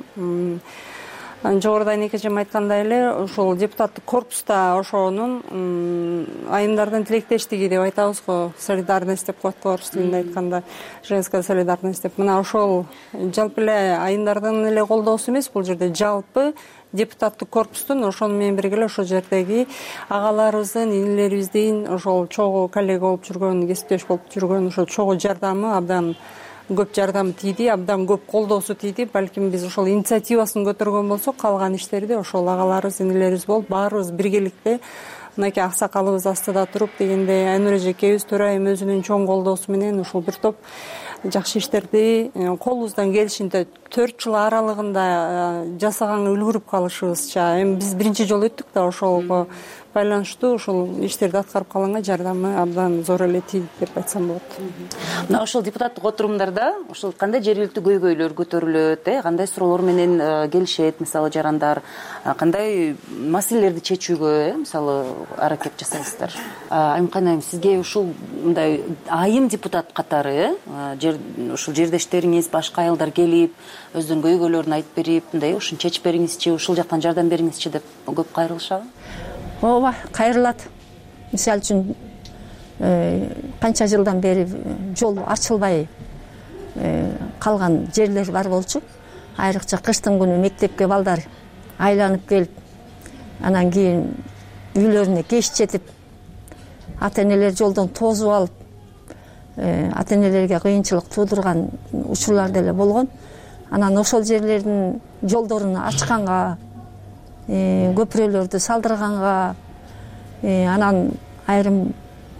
Жогоруда энекечем айткандай эле, ошол депутаттык корпуста ошонун айымдардын тилектештиги деп айтабыз го, солидарность деп коет го орус тилинде айтканда, женская солидарность деп. Мына ошол жалпы эле айымдардын эле колдоосу эмес, бул жерде жалпы депутаттык корпустун ошону менен бирге эле ошол жердеги агаларыбыздын, инелерибиздин ошол чогуу коллега болуп жүргөн, кесиптеш болуп жүргөн ошол чогуу жардамы, абдан көп жардам тийди, абдан көп колдоосу тийди. Балким биз ошол инициативасын көтөргөн болсок, калган иштерди ошол агаларыбыз, инелерибиз болуп, баарыбыз биргеликте мынакей аксакалыбыз астыда туруп дегенде Айнур эжекебиз, төрайым өзүнүн чоң колдоосу менен ушул бир топ жакшы иштерди колубуздан келишинче төрт жыл аралыгында жасаганга үлгүрүп калышыбызча эми биз биринчи жолу өттүк да, ошого байланыштуу ушул иштерди аткарып калганга жардамы абдан зор эле тийди деп айтсам болот. Мына ошол депутаттык отурумдарда ошол кандай жергиликтүү көйгөйлөр көтөрүлөт, э, кандай суроолор менен келишет, мисалы жарандар, кандай маселелерди чечүүгө, мисалы аракет жасайсыздар. Айымкан айым, сизге ушул мындай айым депутат катары, жер ушул жердештериңиз, башка аялдар келип, өздөрүнүн көйгөйлөрүн айтып берип, мындай ушуну чечип бериңизчи, ушул жактан жардам бериңизчи деп көп кайрылышабы? ооба, кайрылат. Мисалы үчүн канча жылдан бери жол ачылбай калган жерлер бар болчу. Айрыкча кыштын күнү мектепке балдар айланып келип, анан кийин үйлөрүнө кеч жетип, ата-энелер жолдон тозуп алып, ата-энелерге кыйынчылык туудурган учурлар деле болгон. Анан ошол жерлердин жолдорун ачканга, көпүрөлөрдү салдырганга, анан айрым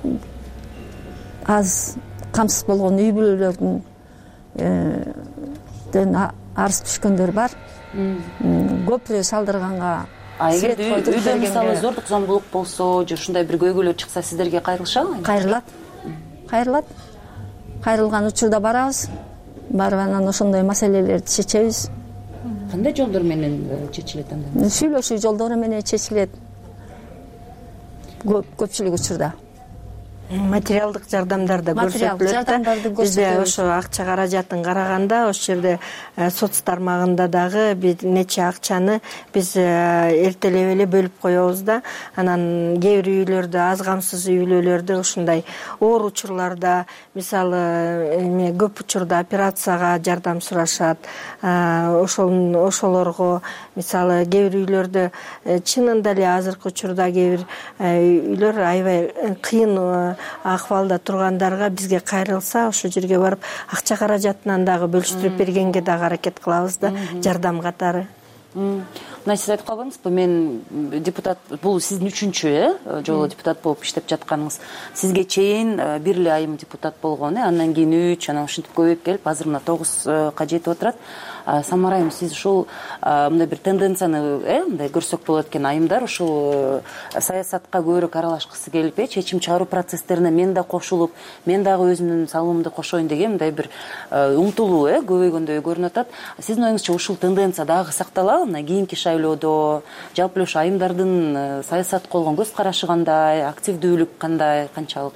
аз камсыз болгон үй бүлөлөрдүн арыз түшкөндөр бар. Көпүрө салдырганга. Эгер үйдө мисалы зордук зомбулук болсо, же ушундай бир көйгөйлөр чыкса, сиздерге кайрылышабы? Кайрылат. Кайрылат. Кайрылган учурда барабыз. Барып анан ошондой маселелерди чечебиз. Кандай жолдор менен чечилет анда? Сүйлөшүү жолдору менен чечилет. Көпчүлүк учурда. Материалдык жардамдар да көрсөтүлөт. Бизде ошо акча каражатын караганда, ошол жерде соц тармагында дагы бир нече акчаны биз эртелеп эле бөлүп коебуз да. Анан кээ бир үйлөрдө, аз камсыз үйлөрдө ушундай оор учурларда, мисалы эме көп учурда операцияга жардам сурашат. Ошол ошолорго мисалы кээ бир үйлөрдө чынында эле азыркы учурда кээ бир үйлөр аябай кыйын акыбалда тургандарга бизге кайрылса, ошол жерге барып акча каражатынан дагы бөлүштүрүп бергенге дагы аракет кылабыз да, жардам катары. Мына сиз айтып калбаңызбы, мен депутат, бул сиздин үчүнчү э жолу депутат болуп иштеп жатканыңыз. Сизге чейин бир эле айым депутат болгон, э андан кийин үч, анан ушинтип көбөйүп келип, азыр мына тогузга жетип отурат. Самара айым, сиз ушул мындай бир тенденцияны э мындай көрсөк болот экен, айымдар ушул саясатка көбүрөөк аралашкысы келип, э чечим чыгаруу процесстерине мен да кошулуп, мен дагы өзүмдүн салымымды кошоюн деген мындай бир умтулуу э көбөйгөндөй көрүнүп атат. Сиздин оюңузча ушул тенденция дагы сакталабы? Мына кийинки шайлоодо жалпы эле ушу айымдардын саясатка болгон көз карашы кандай, активдүүлүк кандай, канчалык?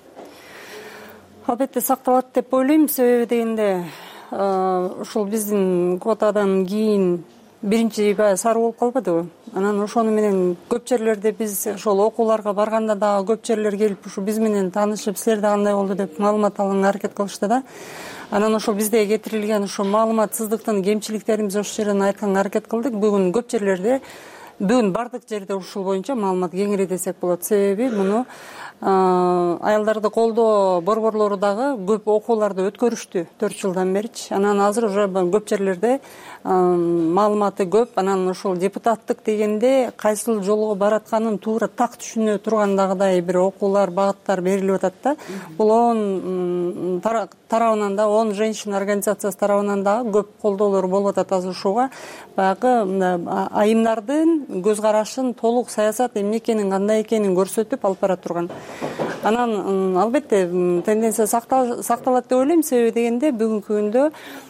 Албетте сакталат деп ойлойм. Себеби дегенде ушул биздин квотадан кийин биринчи баягы сары болуп калбадыбы? Анан ошону менен көп жерлерде биз ошол окууларга барганда дагы көп жерлер келип ушу биз менен таанышып, силерде кандай болду деп маалымат алганга аракет кылышты да. Анан ошол бизде кетирилген ошо маалыматсыздыктын кемчиликтерин биз ошол жерден айтканга аракет кылдык. Бүгүн көп жерлерде, бүгүн бардык жерде ушул боюнча маалымат кеңири десек болот. Себеби муну аялдарды колдоо борборлору дагы көп окууларды өткөрүштү төрт жылдан беричи. Анан азыр уже көп жерлерде маалыматы көп. Анан ошол депутаттык дегенде кайсыл жолго баратканын туура так түшүнө тургандагыдай бир окуулар, багыттар берилип атат да. Бул он тарабынан да, он женщина организациясы тарабынан дагы көп колдоолор болуп атат азыр ушуга. Баягы айымдардын көз карашын толук саясат эмне экенин, кандай экенин көрсөтүп алып бара турган. Анан албетте тенденция сакталат деп ойлойм. Себеби дегенде бүгүнкү күндө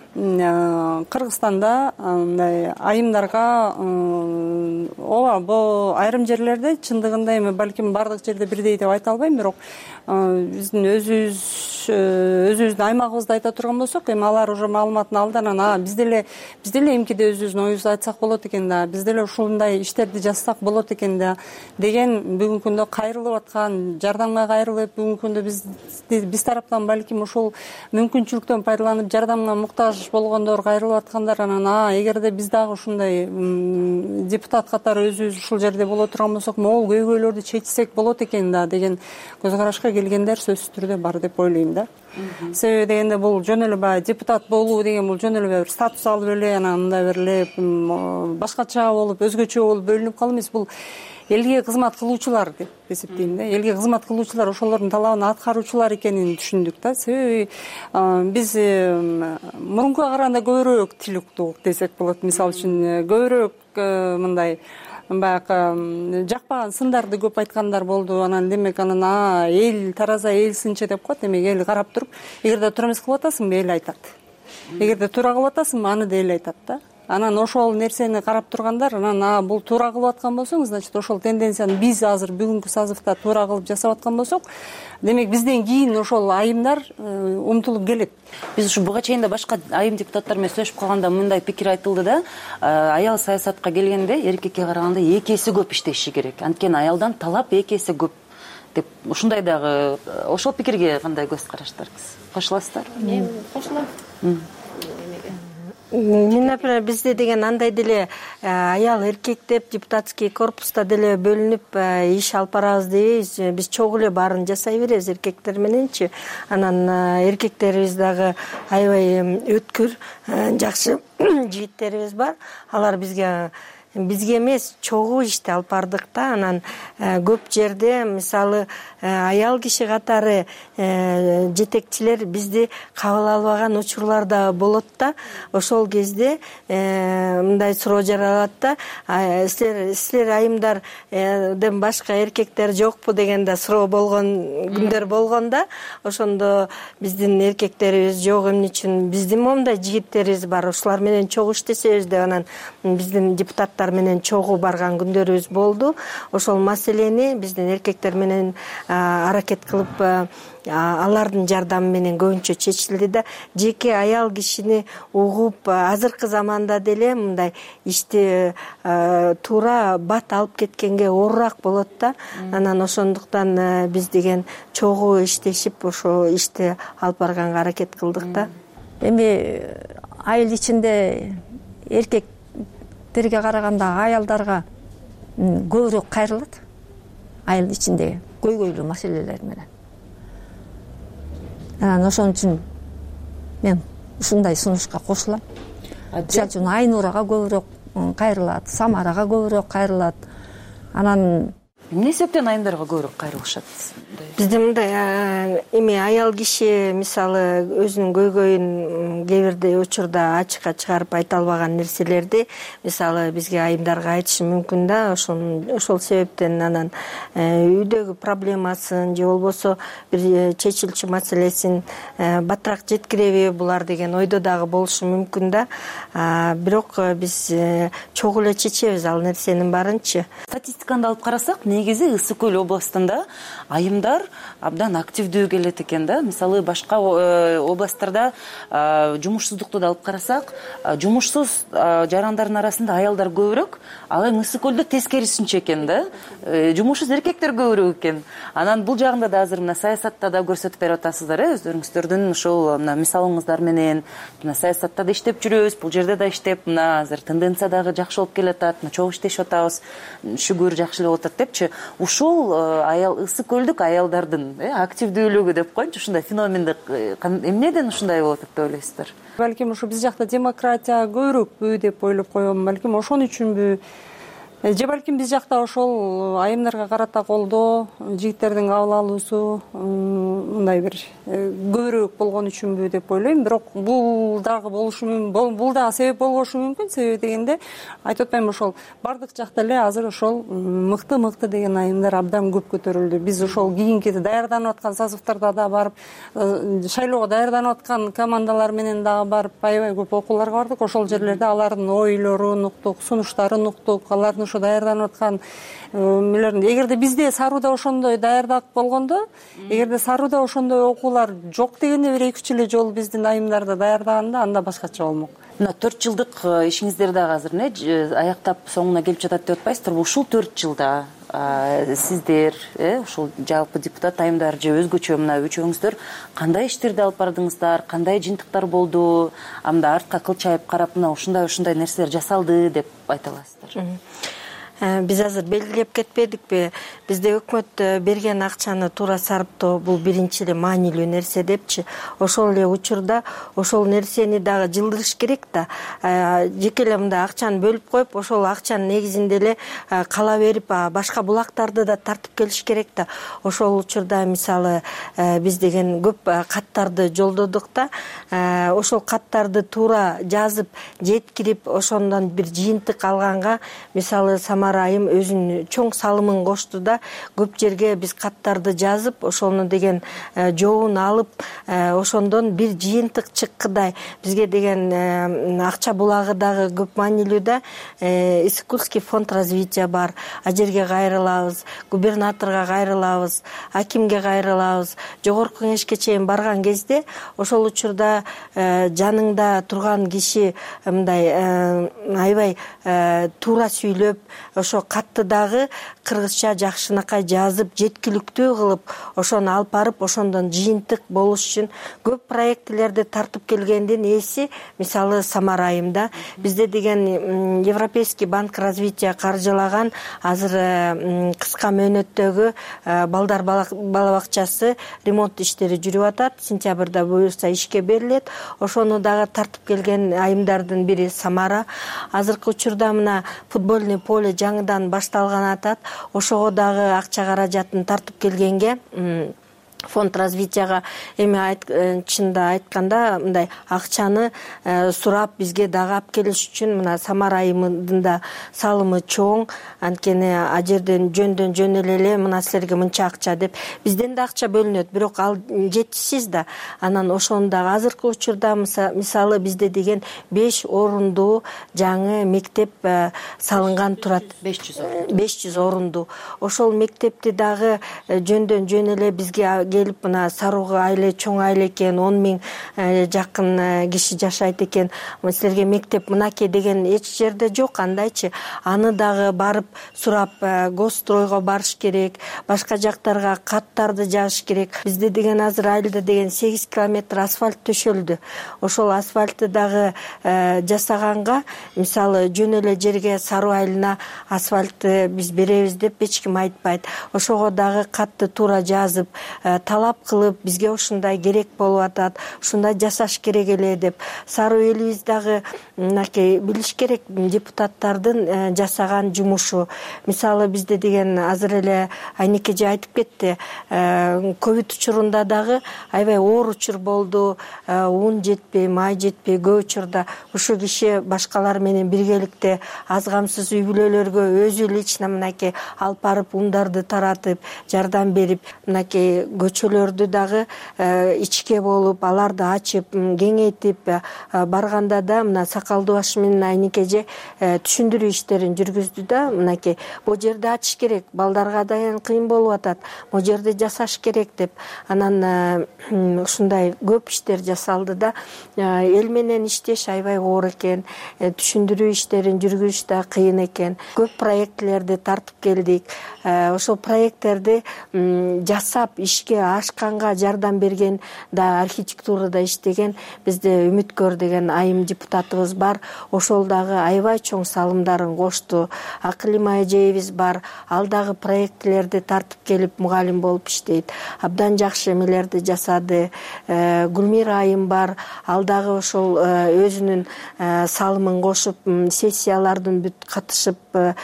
Кыргызстанда мындай айымдарга ооба бул айрым жерлерде чындыгында эми балким бардык жерде бирдей деп айта албайм, бирок биздин өзүбүз өзүбүздүн аймагыбызды айта турган болсок, эми алар уже маалыматын алды. Анан биз деле биз деле эмкиде өзүбүздүн оюбузду айтсак болот экен да, биз деле ушундай иштерди жазсак болот экен да деген бүгүнкү күндө кайрылып аткан, жардамга кайрылып, бүгүнкү күндө биз биз тараптан балким ушул мүмкүнчүлүктөн пайдаланып жардамга муктаж болгондор кайрылып аткандар. Анан а эгерде биз дагы ушундай депутат катары өзүбүз ушул жерде боло турган болсок, могул көйгөйлөрдү чечсек болот экен да деген көз карашка келгендер сөзсүз түрдө бар деп ойлойм да. Себеби дегенде бул жөн эле баягы депутат болуу деген бул жөн эле бир статус алып эле, анан мындай бир эле башкача болуп, өзгөчө болуп бөлүнүп калуу эмес. Бул элге кызмат кылуучулар деп эсептейм да. Элге кызмат кылуучулар ошолордун талабын аткаруучулар экенин түшүндүк да. Себеби биз мурункуга караганда көбүрөөк тил уктук десек болот. Мисалы үчүн көбүрөөк мындай баягы жакпаган сындарды көп айткандар болду. Анан демек анан а эл тараза эл сынчы деп коет. Демек эл карап туруп, эгерде туура эмес кылып атасыңбы, эл айтат. Эгерде туура кылып атасыңбы, аны да эл айтат да. Анан ошол нерсени карап тургандар, анан а бул туура кылып аткан болсоң, значит ошол тенденцияны биз азыр бүгүнкү созывда туура кылып жасап аткан болсок, демек бизден кийин ошол айымдар умтулуп келет. Биз ушу буга чейин да башка айым депутаттар менен сүйлөшүп калганда мындай пикир айтылды да, аял саясатка келгенде эркекке караганда эки эсе көп иштеши керек. Анткени аялдан талап эки эсе көп деп ушундай дагы ошол пикирге кандай көз караштарыңыз? Кошуласыздарбы? Мен кошулам. Мен, например, бизде деген андай деле аял эркек деп депутатский корпуста деле бөлүнүп иш алып барабыз дейбиз. Биз чогуу эле баарын жасай беребиз эркектер мененчи. Анан эркектерибиз дагы аябай өткүр, жакшы жигиттерибиз бар. Алар бизге бизге эмес чогуу ишти алып бардык да. Анан көп жерде мисалы аял киши катары жетекчилер бизди кабыл албаган учурлар да болот да. Ошол кезде мындай суроо жаралат да, силер силер айымдарден башка эркектер жокпу деген да суроо болгон күндөр болгон да. Ошондо биздин эркектерибиз жок, эмне үчүн биздин момундай жигиттерибиз бар, ошолар менен чогуу иштесебиз деп анан биздин депутаттар менен чогуу барган күндөрүбүз болду. Ошол маселени биздин эркектер менен аракет кылып алардын жардамы менен көбүнчө чечилди да. Жеке аял кишини угуп азыркы заманда деле мындай ишти туура бат алып кеткенге оорураак болот да. Анан ошондуктан биз деген чогуу иштешип ошо ишти алып барганга аракет кылдык да. Эми айыл ичинде эркектерге караганда аялдарга көбүрөөк кайрылат. Айыл ичиндеги көйгөйлүү маселелер менен. Анан ошон үчүн мен ушундай сунушка кошулам. Мисалы үчүн Айнурага көбүрөөк кайрылат, Самарага көбүрөөк кайрылат. Анан эмне себептен айымдарга көбүрөөк кайрылышат? Бизде мындай эми аял киши мисалы өзүнүн көйгөйүн кээ бирде учурда ачыкка чыгарып айта албаган нерселерди мисалы бизге айымдарга айтышы мүмкүн да. Ошол ошол себептен анан үйдөгү проблемасын же болбосо бир чечилчү маселесин батыраак жеткиреби булар деген ойдо дагы болушу мүмкүн да. Бирок биз чогуу эле чечебиз ал нерсенин баарынчы. Статистиканы алып карасак, негизи Ысык көл областында айымдар абдан активдүү келет экен да. Мисалы башка областтарда жумушсуздукту да алып карасак, жумушсуз жарандардын арасында аялдар көбүрөөк, ал эми Ысык көлдө тескерисинче экен да. Жумушсуз эркектер көбүрөөк экен. Анан бул жагында да азыр мына саясатта да көрсөтүп берип атасыздар, э, өздөрүңүздөрдүн ушул мына мисалыңыздар менен мына саясатта да иштеп жүрөбүз, бул жерде да иштеп, мына азыр тенденция дагы жакшы болуп келатат, мына чогуу иштешип атабыз, шүгүр жакшы эле болуп атат депчи. Ушул аял Ысык көлдүк аялдардын активдүүлүгү деп коеюнчу, ушундай феноменди эмнеден ушундай болуп атат деп ойлойсуздар? Балким ушу биз жакта демократия көбүрөөкпү деп ойлоп коем. Балким ошон үчүнбү, же балким биз жакта ошол айымдарга карата колдоо, жигиттердин кабыл алуусу мындай бир көбүрөөк болгон үчүнбү деп ойлойм. Бирок бул дагы болушу мүмкүн, бул дагы себеп болбошу мүмкүн. Себеби дегенде айтып атпаймынбы, ошол бардык жакта эле азыр ошол мыкты мыкты деген айымдар абдан көп көтөрүлдү. Биз ошол кийинки даярданып аткан созывдарда да барып, шайлоого даярданып аткан командалар менен дагы барып аябай көп окууларга бардык. Ошол жерлерде алардын ойлорун уктук, сунуштарын уктук, алардын даярданып аткан милерин. Эгерде бизде Саруда ошондой даярдак болгондо, эгерде Саруда ошондой окуулар жок дегенде бир эки үч эле жолу биздин айымдарды даярдаганда анда башкача болмок. Мына төрт жылдык ишиңиздер дагы азыр эмне аяктап соңуна келип жатат деп атпайсыздарбы? Ушул төрт жылда сиздер, ушул жалпы депутат айымдар же өзгөчө мына үчөөңүздөр кандай иштерди алып бардыңыздар, кандай жыйынтыктар болду, анда артка кылчайып карап мына ушундай ушундай нерселер жасалды деп айта аласыздар? биз азыр белгилеп кетпедикпи? Бизде өкмөт берген акчаны туура сарптоо бул биринчи эле маанилүү нерсе депчи. Ошол эле учурда ошол нерсени дагы жылдырыш керек да. Жеке эле мындай акчаны бөлүп коюп, ошол акчанын негизинде эле кала берип, башка булактарды да тартып келиш керек да. Ошол учурда мисалы биз деген көп каттарды жолдодук да. Ошол каттарды туура жазып, жеткирип, ошондон бир жыйынтык алганга, мисалы Самара айым өзүнүн чоң салымын кошту да. Көп жерге биз каттарды жазып, ошону деген жообун алып, ошондон бир жыйынтык чыккыдай бизге деген акча булагы дагы көп маанилүү да. Исыкульский фонд развития бар. А жерге кайрылабыз, губернаторго кайрылабыз, акимге кайрылабыз. Жогорку кеңешке чейин барган кезде ошол учурда жаныңда турган киши мындай аябай туура сүйлөп, ошо катты дагы кыргызча жакшынакай жазып, жеткиликтүү кылып, ошону алып барып, ошондон жыйынтык болуш үчүн көп проектилерди тартып келгендин эси мисалы Самара айымда. Бизде деген Европейский банк развития каржылаган азыр кыска мөөнөттөгү балдар бала бакчасы ремонт иштери жүрүп атат. Сентябрда буюрса ишке берилет. Ошону дагы тартып келген айымдардын бири Самара. Азыркы учурда мына футбольный поле жаңыдан башталган атат. Ошого дагы акча каражатын тартып келгенге фонд развитияга эми чында айтканда мындай акчаны сурап бизге дагы алып келиш үчүн мына Самара айымдын да салымы чоң. Анткени а жерден жөндөн жөн эле мына силерге мынча акча деп бизден да акча бөлүнөт, бирок ал жетишсиз да. Анан ошону дагы азыркы учурда мисалы бизде деген беш орундуу жаңы мектеп салынган турат. беш жүз орунду. Ошол мектепти дагы жөндөн жөн эле бизге келип мына Сарууга айле чоң айле экен, он миң жакын киши жашайт экен. Силерге мектеп мынакей деген эч жерде жок. Андайчы аны дагы барып сурап, Госстройго барыш керек, башка жактарга каттарды жазыш керек. Бизде деген азыр айылда деген сегиз километр асфальт төшөлдү. Ошол асфальтты дагы жасаганга, мисалы жөн эле жерге Саруу айылына асфальтты биз беребиз деп эч ким айтпайт. Ошого дагы катты туура жазып, талап кылып, бизге ушундай керек болуп атат, ушундай жасаш керек эле деп. Саруу элибиз дагы мынакей билиш керек депутаттардын жасаган жумушу. Мисалы бизде деген азыр эле Айнеке же айтып кетти, ковид учурунда дагы аябай оор учур болду, ун жетпей, май жетпей көп учурда ушул киши башкалар менен биргеликте аз камсыз үй бүлөлөргө өзү лично мынакей алып барып ундарды таратып, жардам берип, мынакей көчөлөрдү дагы ичке болуп, аларды ачып, кеңейтип барганда да мына Сакалдуу баш менен Айнеке же түшүндүрүү иштерин жүргүздү да. Мынакей бул жерде ачыш керек, балдарга да кыйын болуп атат, бул жерде жасаш керек деп. Анан ушундай көп иштер жасалды да. Эл менен иштеш аябай оор экен, түшүндүрүү иштерин жүргүзүш да кыйын экен. Көп проектилерди тартып келдик. Ошол проекттерди жасап ишке ашканга жардам берген да, архитектурада иштеген бизде Үмүткөр деген айым депутатыбыз бар. Ошол дагы аябай чоң салымдарын кошту. Акылима эжебиз бар. Ал дагы проектилерди тартып келип мугалим болуп иштейт. Абдан жакшы эмелерди жасады. Гүлмира айым бар. Ал дагы ошол өзүнүн салымын кошуп, сессиялардын бүт катышып,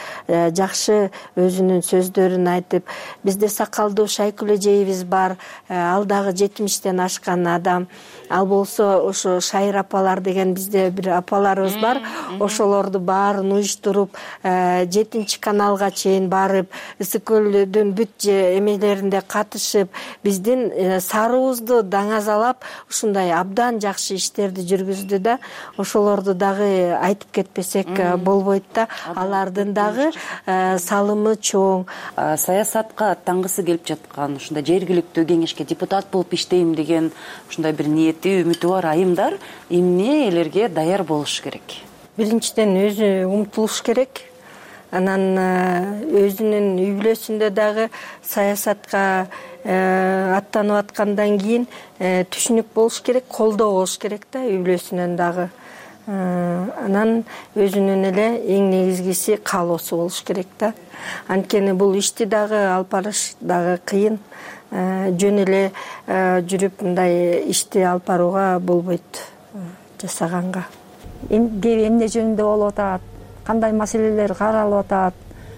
жакшы өзүнүн сөздөрүн айтып. Бизде Сакалдуу Шайкүл эжебиз бар. Ал дагы жетимиштен ашкан адам. Ал болсо ошо Шайыр апалар деген бизде бир апаларыбыз бар. Ошолорду баарын уюштуруп, жетинчи каналга чейин барып, Ысык көлдүн бүт эмелеринде катышып, биздин Сарыбызды даңазалап, ушундай абдан жакшы иштерди жүргүздү да. Ошолорду дагы айтып кетпесек болбойт да. Алардын дагы салымы чоң. Саясатка аттангысы келип жаткан, ушундай жергиликтүү кеңешке депутат болуп иштейм деген ушундай бир ниети, үмүтү бар айымдар эмне элерге даяр болуш керек? Биринчиден өзү умтулуш керек. Анан өзүнүн үй бүлөсүндө дагы саясатка аттанып аткандан кийин түшүнүк болуш керек, колдоо болуш керек да үй бүлөсүнөн дагы. анан өзүнүн эле эң негизгиси каалоосу болуш керек да. Анткени бул ишти дагы алып барыш дагы кыйын. Жөн эле жүрүп мындай ишти алып барууга болбойт жасаганга. Эмне жөнүндө болуп атат, кандай маселелер каралып атат,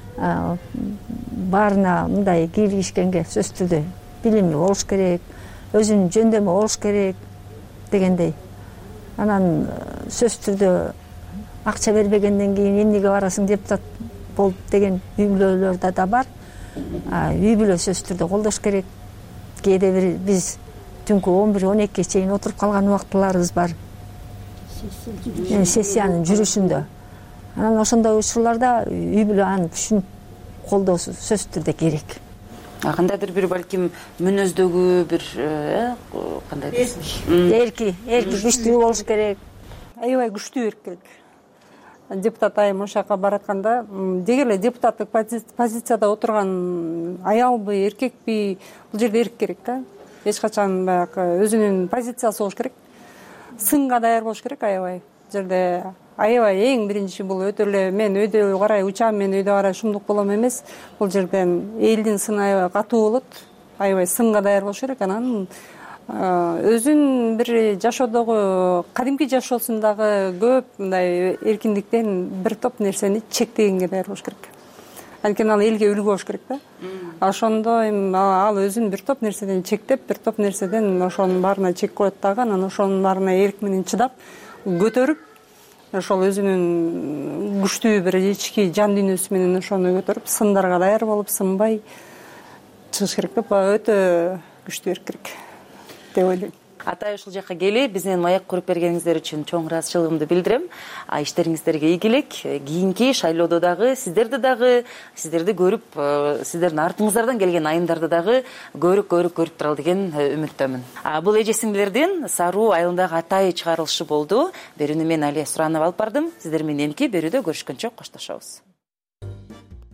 баарына мындай киргишкенге сөзсүз түрдө билими болуш керек, өзүнүн жөндөмү болуш керек дегендей. Анан сөзсүз түрдө акча бербегенден кийин эмнеге барасың депутат болуп деген үй бүлөлөр да бар. Үй бүлө сөзсүз түрдө колдош керек. Кээде бир биз түнкү он бир он экиге чейин отуруп калган убактыларыбыз бар. Сессиянын жүрүшүндө. Анан ошондой учурларда үй бүлө анын күчүн колдоосу сөзсүз түрдө керек. Кандайдыр бир балким мүнөздөгү бир кандай эрки, эрки күчтүү болуш керек. Аябай күчтүү эрк керек. Депутат айым ошол жака баратканда деги эле депутаттык позицияда отурган аялбы, эркекпи, бул жерде эрк керек да. Эч качан баягы өзүнүн позициясы болуш керек. Сынга даяр болуш керек аябай. Бул жерде аябай эң биринчи бул өтө эле мен өйдө карай учам, мен өйдө карай шумдук болом эмес. Бул жерден элдин сыны аябай катуу болот. Аябай сынга даяр болуш керек. Анан өзүн бир жашоодогу кадимки жашоосундагы көп мындай эркиндиктен бир топ нерсени чектегенге даяр болуш керек. Анткени ал элге үлгү болуш керек да. Ошондо эми ал өзүн бир топ нерседен чектеп, бир топ нерседен ошонун баарына чек коет дагы, анан ошонун баарына эрк менен чыдап, көтөрүп, ошол өзүнүн күчтүү бир ички жан дүйнөсү менен ошону көтөрүп, сындарга даяр болуп, сынбай чыгыш керек деп өтө күчтүү эрк керек деп ойлойм. Атай ушул жака келип бизден маек куруп бергениңиздер үчүн чоң ыраазычылыгымды билдирем. Иштериңиздерге ийгилик. Кийинки шайлоодо дагы сиздерди дагы сиздерди көрүп, сиздердин артыңыздардан келген айымдарды дагы көрүп көрүп көрүп туралы деген үмүттөмүн. Бул эже сиңдилердин Саруу айылындагы Атай чыгарылышы болду. Берүүнү мен Алия Суранова алып бардым. Сиздер менен эмки берүүдө көрүшкөнчө коштошобуз.